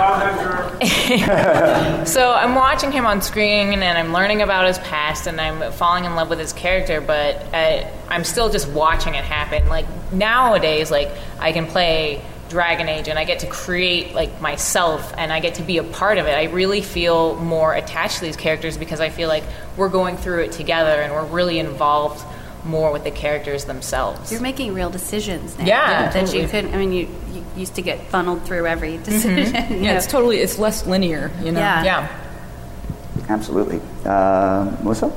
So I'm watching him on screen, and I'm learning about his past, and I'm falling in love with his character, but I'm still just watching it happen. Nowadays, I can play Dragon Age, and I get to create myself, and I get to be a part of it. I really feel more attached to these characters because I feel like we're going through it together, and we're really involved more with the characters themselves. You're making real decisions now. Yeah, that totally. you could. You used to get funneled through every decision. Mm-hmm. Yeah, it's less linear. Yeah. Absolutely. Melissa?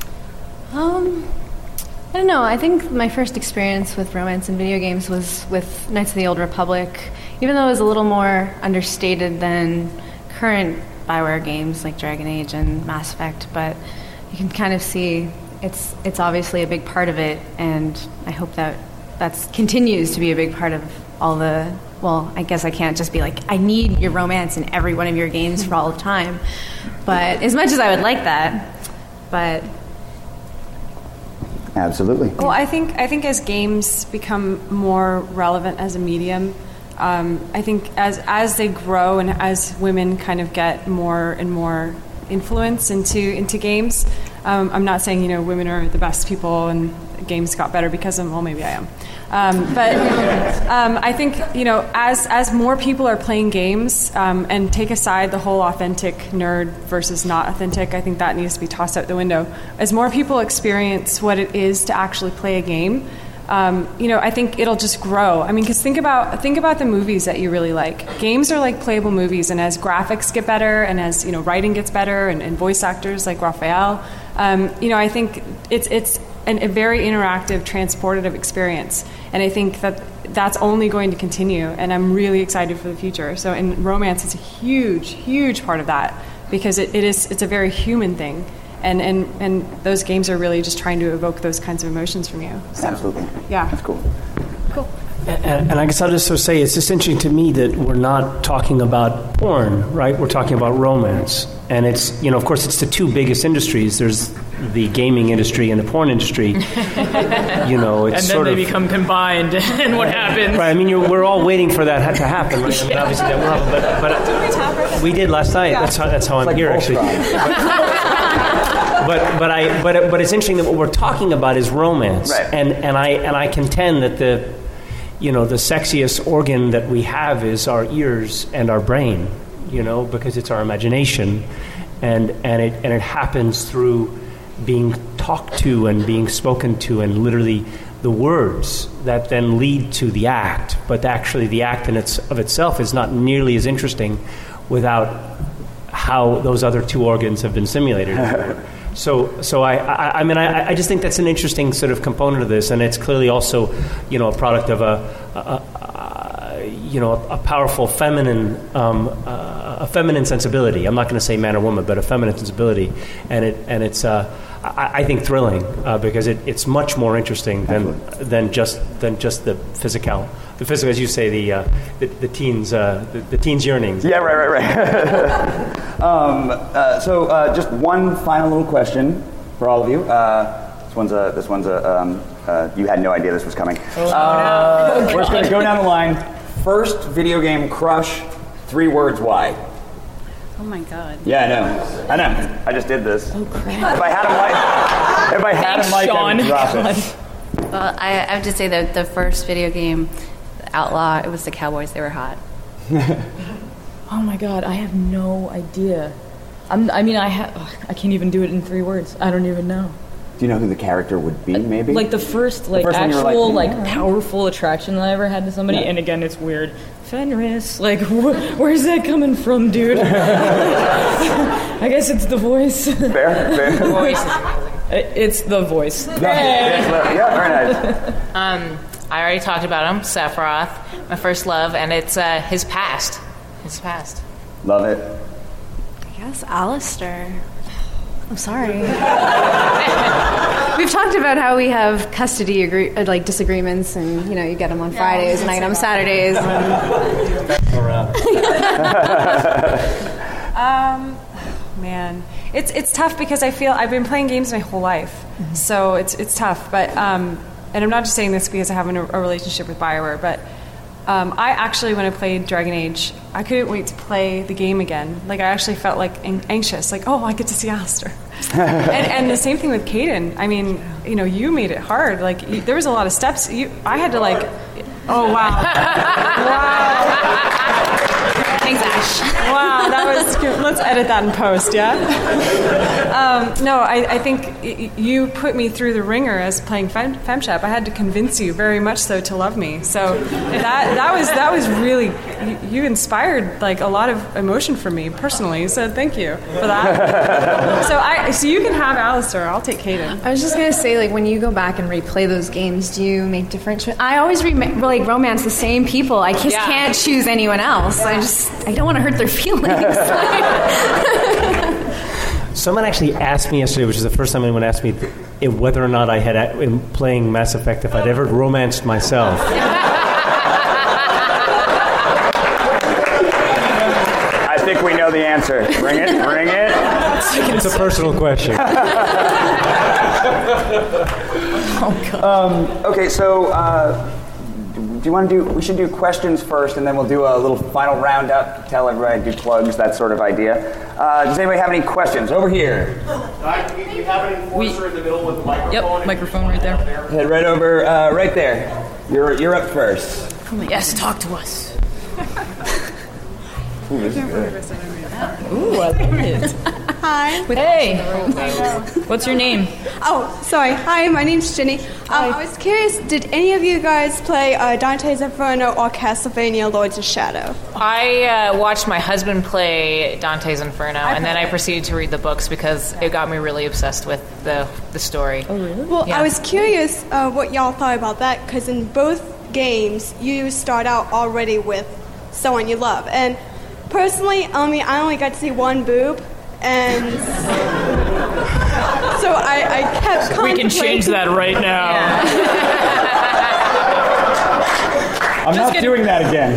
I don't know. I think my first experience with romance in video games was with Knights of the Old Republic, even though it was a little more understated than current BioWare games like Dragon Age and Mass Effect, but you can kind of see it's obviously a big part of it, and I hope that continues to be a big part of all the... Well, I guess I can't just be I need your romance in every one of your games for all of time, but as much as I would like that, but... Absolutely. Well, I think as games become more relevant as a medium, I think as they grow and as women kind of get more and more influence into games, I'm not saying women are the best people and games got better because of them. Well, maybe I am. But I think as more people are playing games and take aside the whole authentic nerd versus not authentic, I think that needs to be tossed out the window. As more people experience what it is to actually play a game, I think it'll just grow. Because think about the movies that you really like. Games are like playable movies, and as graphics get better, and as writing gets better, and voice actors like Raphael, I think it's a very interactive, transportative experience, and I think that's only going to continue. And I'm really excited for the future. So, in romance, it's a huge, huge part of that because it's a very human thing. And those games are really just trying to evoke those kinds of emotions from you. So, absolutely. Yeah. That's cool. Cool. And I guess I'll just say it's just interesting to me that we're not talking about porn, right? We're talking about romance. And it's, of course, it's the two biggest industries. There's the gaming industry and the porn industry. It's and then they become combined, and what happens? Right. We're all waiting for that to happen, right? Obviously that will happen. But we did last night. Yeah. That's how I'm here, actually. But it's interesting that what we're talking about is romance, right. and I contend that the sexiest organ that we have is our ears and our brain, because it's our imagination, and it happens through being talked to and being spoken to, and literally the words that then lead to the act. But actually, the act of itself is not nearly as interesting without how those other two organs have been simulated. So I just think that's an interesting sort of component of this, and it's clearly also, a product of a powerful feminine, a feminine sensibility. I'm not going to say man or woman, but a feminine sensibility, and it's I think thrilling because it's much more interesting than just the physical. The physical, as you say, the teens' yearnings. Yeah, right. So just one final little question for all of you. This one's a. You had no idea this was coming. We're just going to go down the line. First video game crush. 3 words. Why? Oh my God. Yeah, I know. I just did this. Oh crap. If I had a mic, I would drop it. Well, I have to say that the first video game, Outlaw, it was the Cowboys. They were hot. Oh my God, I have no idea. I can't even do it in 3 words. I don't even know. Do you know who the character would be, maybe? Like the first actual powerful attraction that I ever had to somebody, and again, it's weird. Fenris, like, where's that coming from, dude? I guess it's the voice. Fair. Voice. It's the voice. Yeah, very nice. I already talked about him, Sephiroth, my first love, and it's his past. His past. Love it. I guess Alistair. I'm sorry. We've talked about how we have custody disagreements, and you get them on Fridays and I get them Saturdays. Man, it's tough because I feel I've been playing games my whole life, so it's tough. But and I'm not just saying this because I have a relationship with BioWare, but I actually, when I played Dragon Age, I couldn't wait to play the game again. Like, I actually felt anxious, like, oh, I get to see Alistair. and the same thing with Caden. I mean, you made it hard. Like, there was a lot of steps. I had to oh wow, wow. Thanks, Ash. Wow, that was good. Let's edit that in post, yeah? No, I think you put me through the ringer as playing FemShep. I had to convince you very much so to love me. So that was really, you inspired a lot of emotion for me personally. So thank you for that. So you can have Alistair. I'll take Caden. I was just gonna say, when you go back and replay those games, do you make different I always romance the same people. I just can't choose anyone else. I don't want to hurt their feelings. Someone actually asked me yesterday, which is the first time anyone asked me whether or not I had, in playing Mass Effect, if I'd ever romanced myself. I think we know the answer. Bring it. It's a personal question. Oh, God. Okay, so do you want to we should do questions first, and then we'll do a little final roundup, tell everybody, do plugs, that sort of idea. Does anybody have any questions? Over here. We have an enforcer in the middle with the microphone. Yep, microphone right there. Head right over, right there. You're up first. Yes, talk to us. Ooh, this is good. Ooh, I love it. Hi. Hey. What's your name? Oh, sorry. Hi, my name's Jenny. I was curious, did any of you guys play Dante's Inferno or Castlevania Lords of Shadow? I watched my husband play Dante's Inferno, and then I proceeded to read the books because it got me really obsessed with the story. Oh, really? Well, yeah. I was curious what y'all thought about that, because in both games, you start out already with someone you love. And personally, I only got to see one boob, and so I kept contemplating. We can change that right now. Yeah. I'm not doing that again.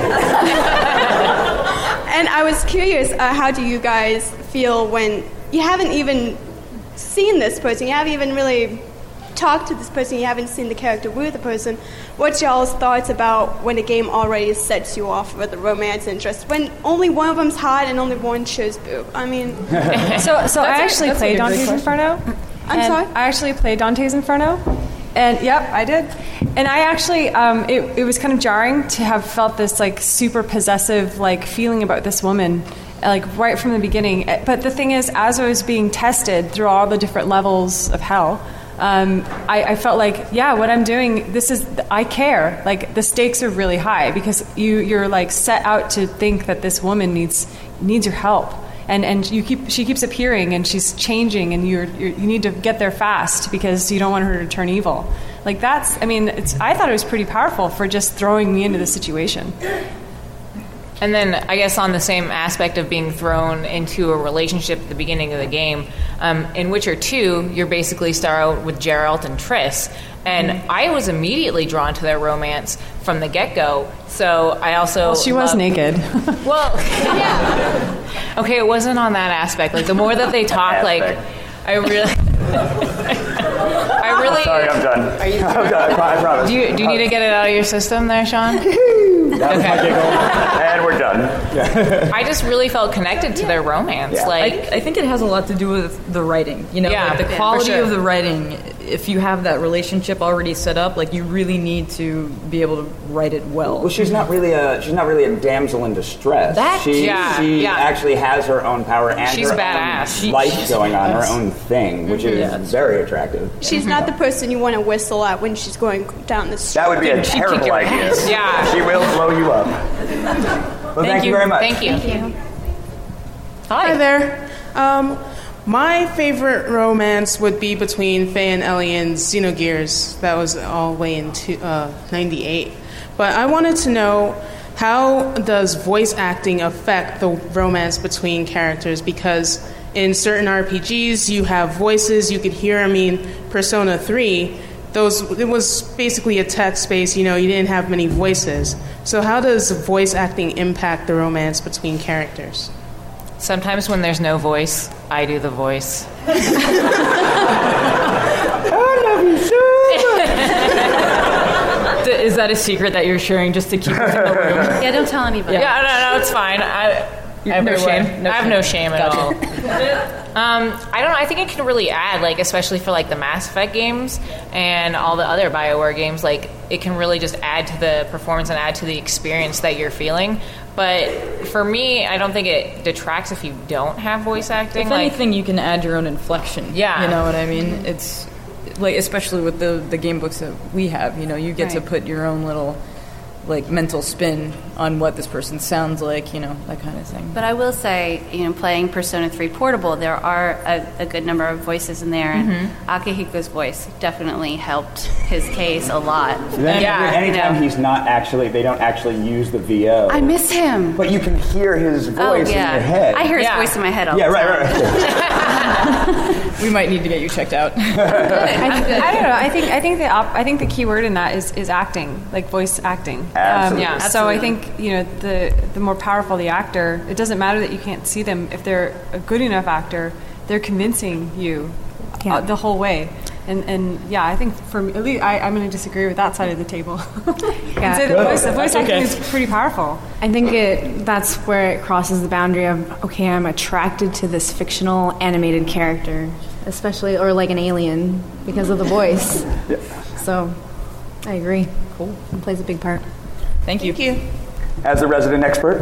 And I was curious, how do you guys feel when you haven't even seen this person, you haven't even really talked to this person, you haven't seen the character with the person? What's y'all's thoughts about when a game already sets you off with a romance interest, when only one of them's hot and only one shows boob? I mean... So I actually played Dante's Inferno. I'm sorry? I actually played Dante's Inferno. And, yep, I did. And I actually, it was kind of jarring to have felt this, super possessive, feeling about this woman, right from the beginning. But the thing is, as I was being tested through all the different levels of hell, I felt what I'm doing, I care. The stakes are really high because you're set out to think that this woman needs your help. And she keeps appearing and she's changing, and you need to get there fast because you don't want her to turn evil. I thought it was pretty powerful for just throwing me into the situation. And then, I guess on the same aspect of being thrown into a relationship at the beginning of the game, in Witcher 2, you're basically start out with Geralt and Triss. And I was immediately drawn to their romance from the get-go. So I also... Well, she was naked. Well, yeah. Okay, it wasn't on that aspect. The more that they talk, I really... I really. Sorry, I'm done. Are you? I'm done. I promise. Do you need to get it out of your system there, Sean? That was my giggle. And we're done. I just really felt connected to their romance. Yeah. Like, I think it has a lot to do with the writing. You know, like the quality of the writing. If you have that relationship already set up, like you really need to be able to write it well. Well, she's not really a damsel in distress. She actually has her own power and she's her badass. own life going on, her own thing, which is very attractive. She's not the person you want to whistle at when she's going down the street. That would be a terrible idea. Yeah. She will blow you up. Well, thank you very much. Thank you. Hi there. My favorite romance would be between Faye and Ellie in Xenogears. That was all the way in 98. But I wanted to know, how does voice acting affect the romance between characters? Because in certain RPGs, you have voices you could hear. I mean, Persona 3, it was basically a text-based, you didn't have many voices. So how does voice acting impact the romance between characters? Sometimes when there's no voice, I do the voice. I love you so much. Is that a secret that you're sharing just to keep it in the room? Yeah, don't tell anybody. Yeah, no, it's fine. I have no shame. I have no shame at all. I don't know. I think it can really add, like, especially for like the Mass Effect games and all the other BioWare games. Like, it can really just add to the performance and add to the experience that you're feeling. But for me, I don't think it detracts if you don't have voice acting. If anything, you can add your own inflection. Yeah. You know what I mean? It's like, especially with the game books that we have, you get to put your own little like mental spin on what this person sounds like, that kind of thing. But I will say, playing Persona 3 Portable, there are a good number of voices in there, and Akihiko's voice definitely helped his case a lot. Anytime he's not actually, they don't actually use the VO. I miss him. But you can hear his voice in your head. I hear his voice in my head all the time. Right. We might need to get you checked out. I don't know. I think the key word in that is acting, like voice acting. Absolutely. So I think the more powerful the actor, it doesn't matter that you can't see them. If they're a good enough actor, they're convincing you the whole way. And I think for me, at least I'm going to disagree with that side of the table. The voice acting is pretty powerful. I think that's where it crosses the boundary of, okay, I'm attracted to this fictional animated character, especially, or like an alien, because of the voice. So I agree. Cool. It plays a big part. Thank you. As a resident expert.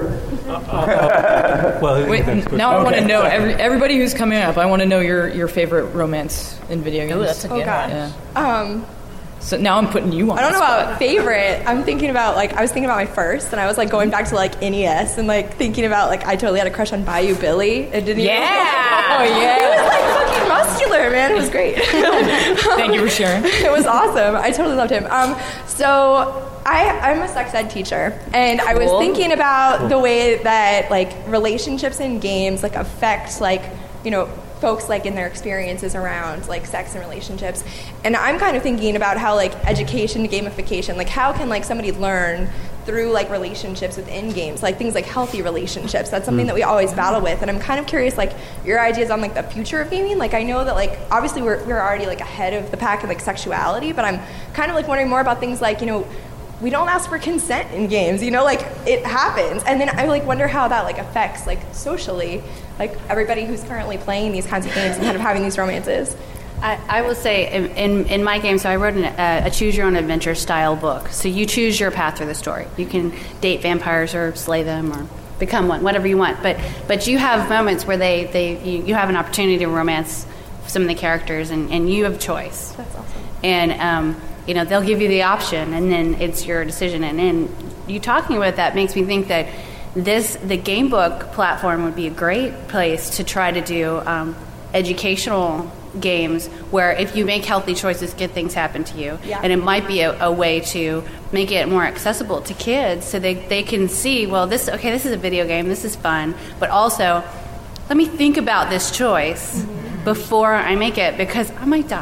Wait, now I want to know everybody who's coming up. I want to know your favorite romance in video games. Ooh, that's a good one. Yeah. So now I'm putting you on. I don't know the spot. about favorite. I'm thinking about I was thinking about my first, and I was going back to NES and thinking about I totally had a crush on Bayou Billy. It didn't. Yeah. Oh yeah. He was fucking muscular, man. It was great. Thank you for sharing. It was awesome. I totally loved him. So I'm a sex ed teacher, and I was thinking about the way that relationships in games affect folks in their experiences around sex and relationships. And I'm kind of thinking about how education to gamification, how can somebody learn through relationships within games, things like healthy relationships. That's something that we always battle with. And I'm kind of curious your ideas on the future of gaming. I know that obviously we're already ahead of the pack in sexuality, but I'm kind of wondering more about things we don't ask for consent in games, it happens. And then I wonder how that affects socially, everybody who's currently playing these kinds of games and kind of having these romances. I will say in my game, so I wrote a choose your own adventure style book. So you choose your path through the story. You can date vampires or slay them or become one, whatever you want. But you have moments where you have an opportunity to romance some of the characters, and you have choice. That's awesome. And they'll give you the option, and then it's your decision. And then you talking about that makes me think that the game book platform would be a great place to try to do educational games where if you make healthy choices, good things happen to you. Yeah. And it might be a way to make it more accessible to kids so they can see, well, this is a video game, this is fun, but also let me think about this choice before I make it, because I might die.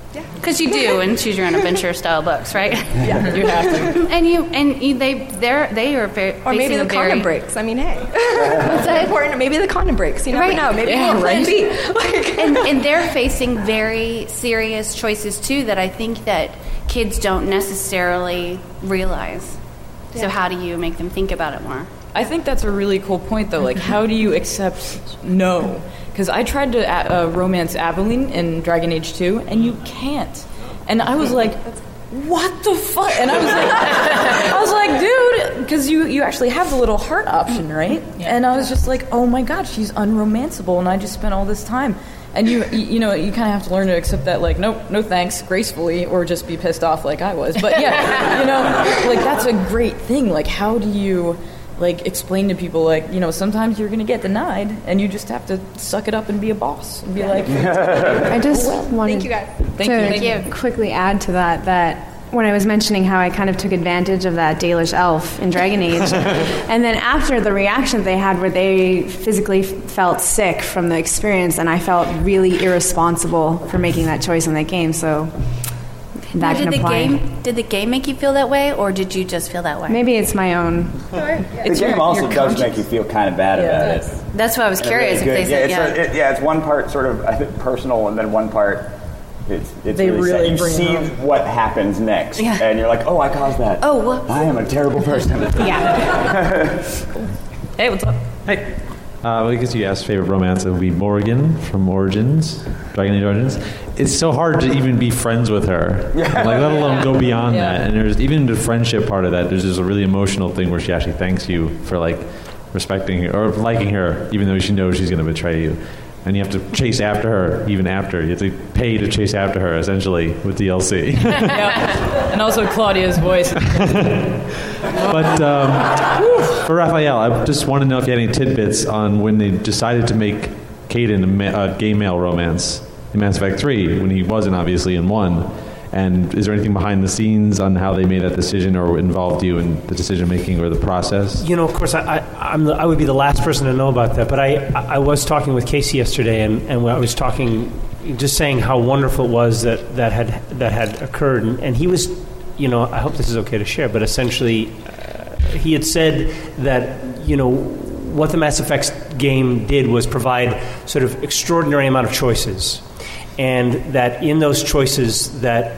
Because you do in choose your own adventure style books, right? Yeah, you have to. They are very. Or maybe the condom breaks. I mean, hey, what's that important? Maybe the condom breaks. You never know. Maybe plan B. and they're facing very serious choices too that I think that kids don't necessarily realize. So how do you make them think about it more? I think that's a really cool point, though. Like, how do you accept no? Because I tried to romance Aveline in Dragon Age 2, and you can't. And I was like, what the fuck? And I was like, dude, because you actually have the little heart option, right? Yeah. And I was just like, oh my god, she's unromanceable, and I just spent all this time. And you kind of have to learn to accept that, like, nope, no thanks, gracefully, or just be pissed off like I was. But yeah, like, that's a great thing. Like, how do you, like, explain to people, like, sometimes you're going to get denied, and you just have to suck it up and be a boss and be like, I just wanted Thank you, guys. to quickly add to that when I was mentioning how I kind of took advantage of that Dalish elf in Dragon Age, and then after the reaction they had where they physically felt sick from the experience, and I felt really irresponsible for making that choice in that game, so that can apply. Did the game make you feel that way, or did you just feel that way? Maybe it's my own. The game also does make you feel kind of bad about it. That's why I was curious. Really it's one part sort of, I think, personal, and then one part it's they really sad. You see what happens next, and you're like, oh, I caused that. Oh, whoops. I am a terrible person. Hey, what's up? Hey. Well, because you asked favorite romance, it would be Morrigan from Origins, Dragon Age Origins. It's so hard to even be friends with her, like, let alone go beyond that. And there's even the friendship part of that. There's just a really emotional thing where she actually thanks you for, like, respecting her or liking her, even though she knows she's going to betray you. And you have to chase after her even after. You have to pay to chase after her, essentially, with DLC. And also Claudia's voice. But for Raphael, I just want to know if you had any tidbits on when they decided to make Kaidan a gay male romance in Mass Effect 3, when he wasn't obviously in 1. And is there anything behind the scenes on how they made that decision or involved you in the decision-making or the process? Of course, I would be the last person to know about that, but I was talking with Casey yesterday, and I was talking, just saying how wonderful it was that had occurred. And he was, I hope this is okay to share, but essentially he had said that, what the Mass Effect game did was provide sort of extraordinary amount of choices. And that in those choices that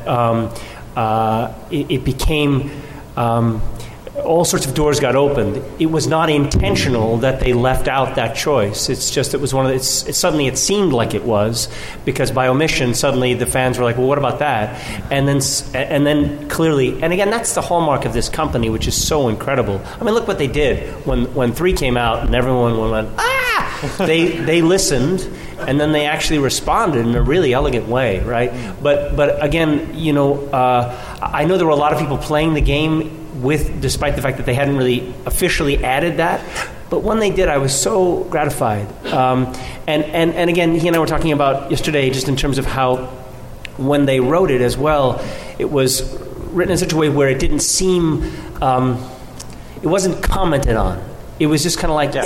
it became all sorts of doors got opened. It was not intentional that they left out that choice. It's just it was one of suddenly it seemed like it was, because by omission suddenly the fans were like, well, what about that? And then clearly, and again, that's the hallmark of this company, which is so incredible. I mean, look what they did when 3 came out and everyone went, ah! They listened. And then they actually responded in a really elegant way, right? But again, I know there were a lot of people playing the game despite the fact that they hadn't really officially added that. But when they did, I was so gratified. And again, he and I were talking about yesterday, just in terms of how when they wrote it as well, it was written in such a way where it didn't seem, it wasn't commented on. It was just kind of like,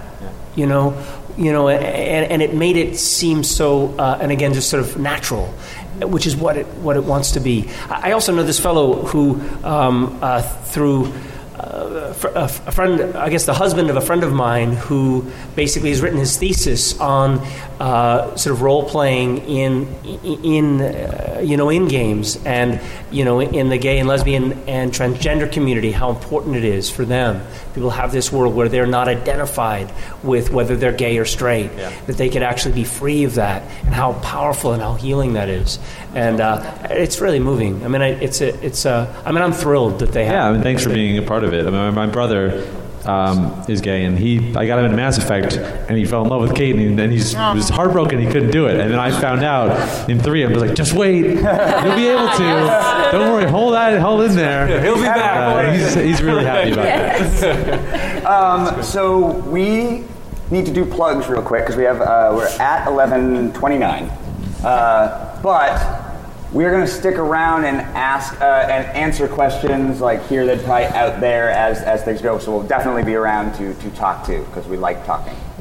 and it made it seem so, and again, just sort of natural, which is what it wants to be. I also know this fellow who, through a friend, I guess the husband of a friend of mine, who basically has written his thesis on sort of role playing in games, and in the gay and lesbian and transgender community, how important it is for them. People have this world where they're not identified with whether they're gay or straight, that they could actually be free of that, and how powerful and how healing that is. And it's really moving. I mean, I'm thrilled that they have. Yeah, I mean, thanks for being a part of it. I mean, my brother is gay, and I got him into Mass Effect, and he fell in love with Kaidan, and he was heartbroken he couldn't do it. And then I found out in 3, I was like, just wait, you'll be able to. Don't worry, hold in there. He'll be back. He's really happy about that. So we need to do plugs real quick because we're at 11:29, but we're going to stick around and ask and answer questions like here that probably out there as things go. So we'll definitely be around to talk to, because we like talking.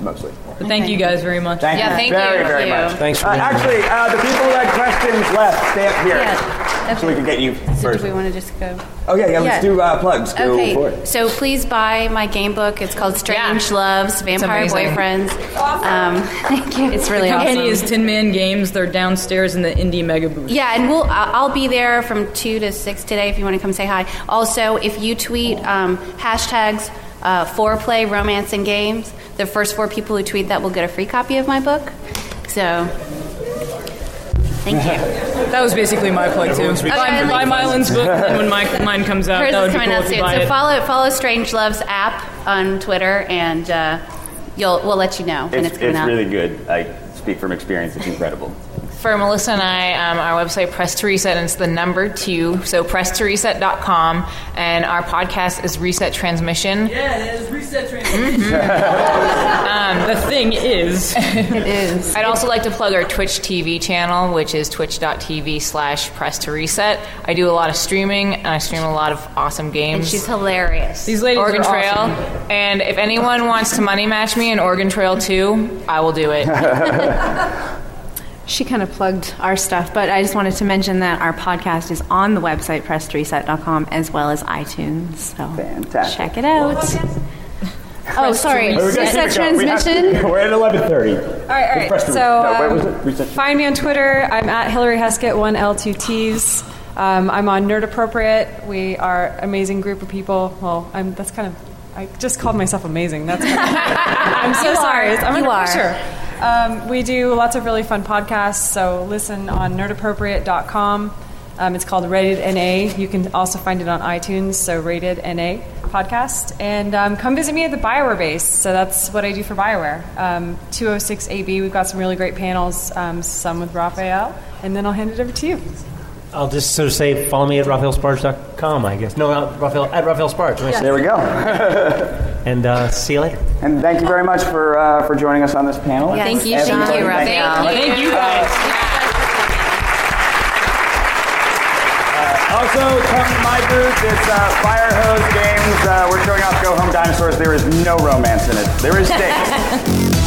mostly. But thank you guys very much. Thank you very much. Thanks for actually, the people who had questions left, stay up here. Yeah. So we can get you So first. do we want to just go? Oh, yeah, let's do plugs. Go for it. So please buy my game book. It's called Strange Loves, Vampire Boyfriends. Thank you. It's really awesome. The company is Tin Man Games. They're downstairs in the Indie Mega Booth. Yeah, and I'll be there from 2 to 6 today if you want to come say hi. Also, if you tweet hashtags foreplay, romance, and games, the first 4 people who tweet that will get a free copy of my book. So, thank you. That was basically my plug too. Buy Mylan's book, and when mine comes out, Hers that would is be coming cool out if soon. you buy So it. follow Strange Love's app on Twitter, and we'll let you know when it's coming out. It's really good. I speak from experience. It's incredible. For Melissa and I, our website, Press to Reset, and it's the number 2, so presstoreset.com, and our podcast is Reset Transmission. Yeah, it is Reset Transmission. The thing is... It is. I'd also like to plug our Twitch TV channel, which is twitch.tv/Press to Reset. I do a lot of streaming, and I stream a lot of awesome games. And she's hilarious. These ladies Oregon are Trail. awesome. And if anyone wants to money match me in Oregon Trail 2, I will do it. She kind of plugged our stuff, but I just wanted to mention that our podcast is on the website, presstoreset.com, as well as iTunes. So Fantastic. check it out. Oh, sorry. We're gonna Reset keep it going. Transmission. We're at 11:30. All right. Where was it? Reset. Find me on Twitter. I'm at Hillary Heskett, 1L2Ts. I'm on Nerd Appropriate. We are an amazing group of people. Well, I just called myself amazing. That's I'm so sorry. I'm under pressure. We do lots of really fun podcasts, so listen on nerdappropriate.com. It's called Rated NA. You can also find it on iTunes, so Rated NA podcast. And come visit me at the BioWare base. So that's what I do for BioWare. 206 AB, we've got some really great panels, some with Raphael, and then I'll hand it over to you. I'll just sort of say, follow me at RaphaelSparge.com, I guess. No, at Raphael Sparge. There we go. And see you later. And thank you very much for joining us on this panel. Yes. Thank you, Raphael. Thank you guys. Also, come to my booth. It's Fire Hose Games. We're showing off Go Home Dinosaurs. There is no romance in it. There is stakes.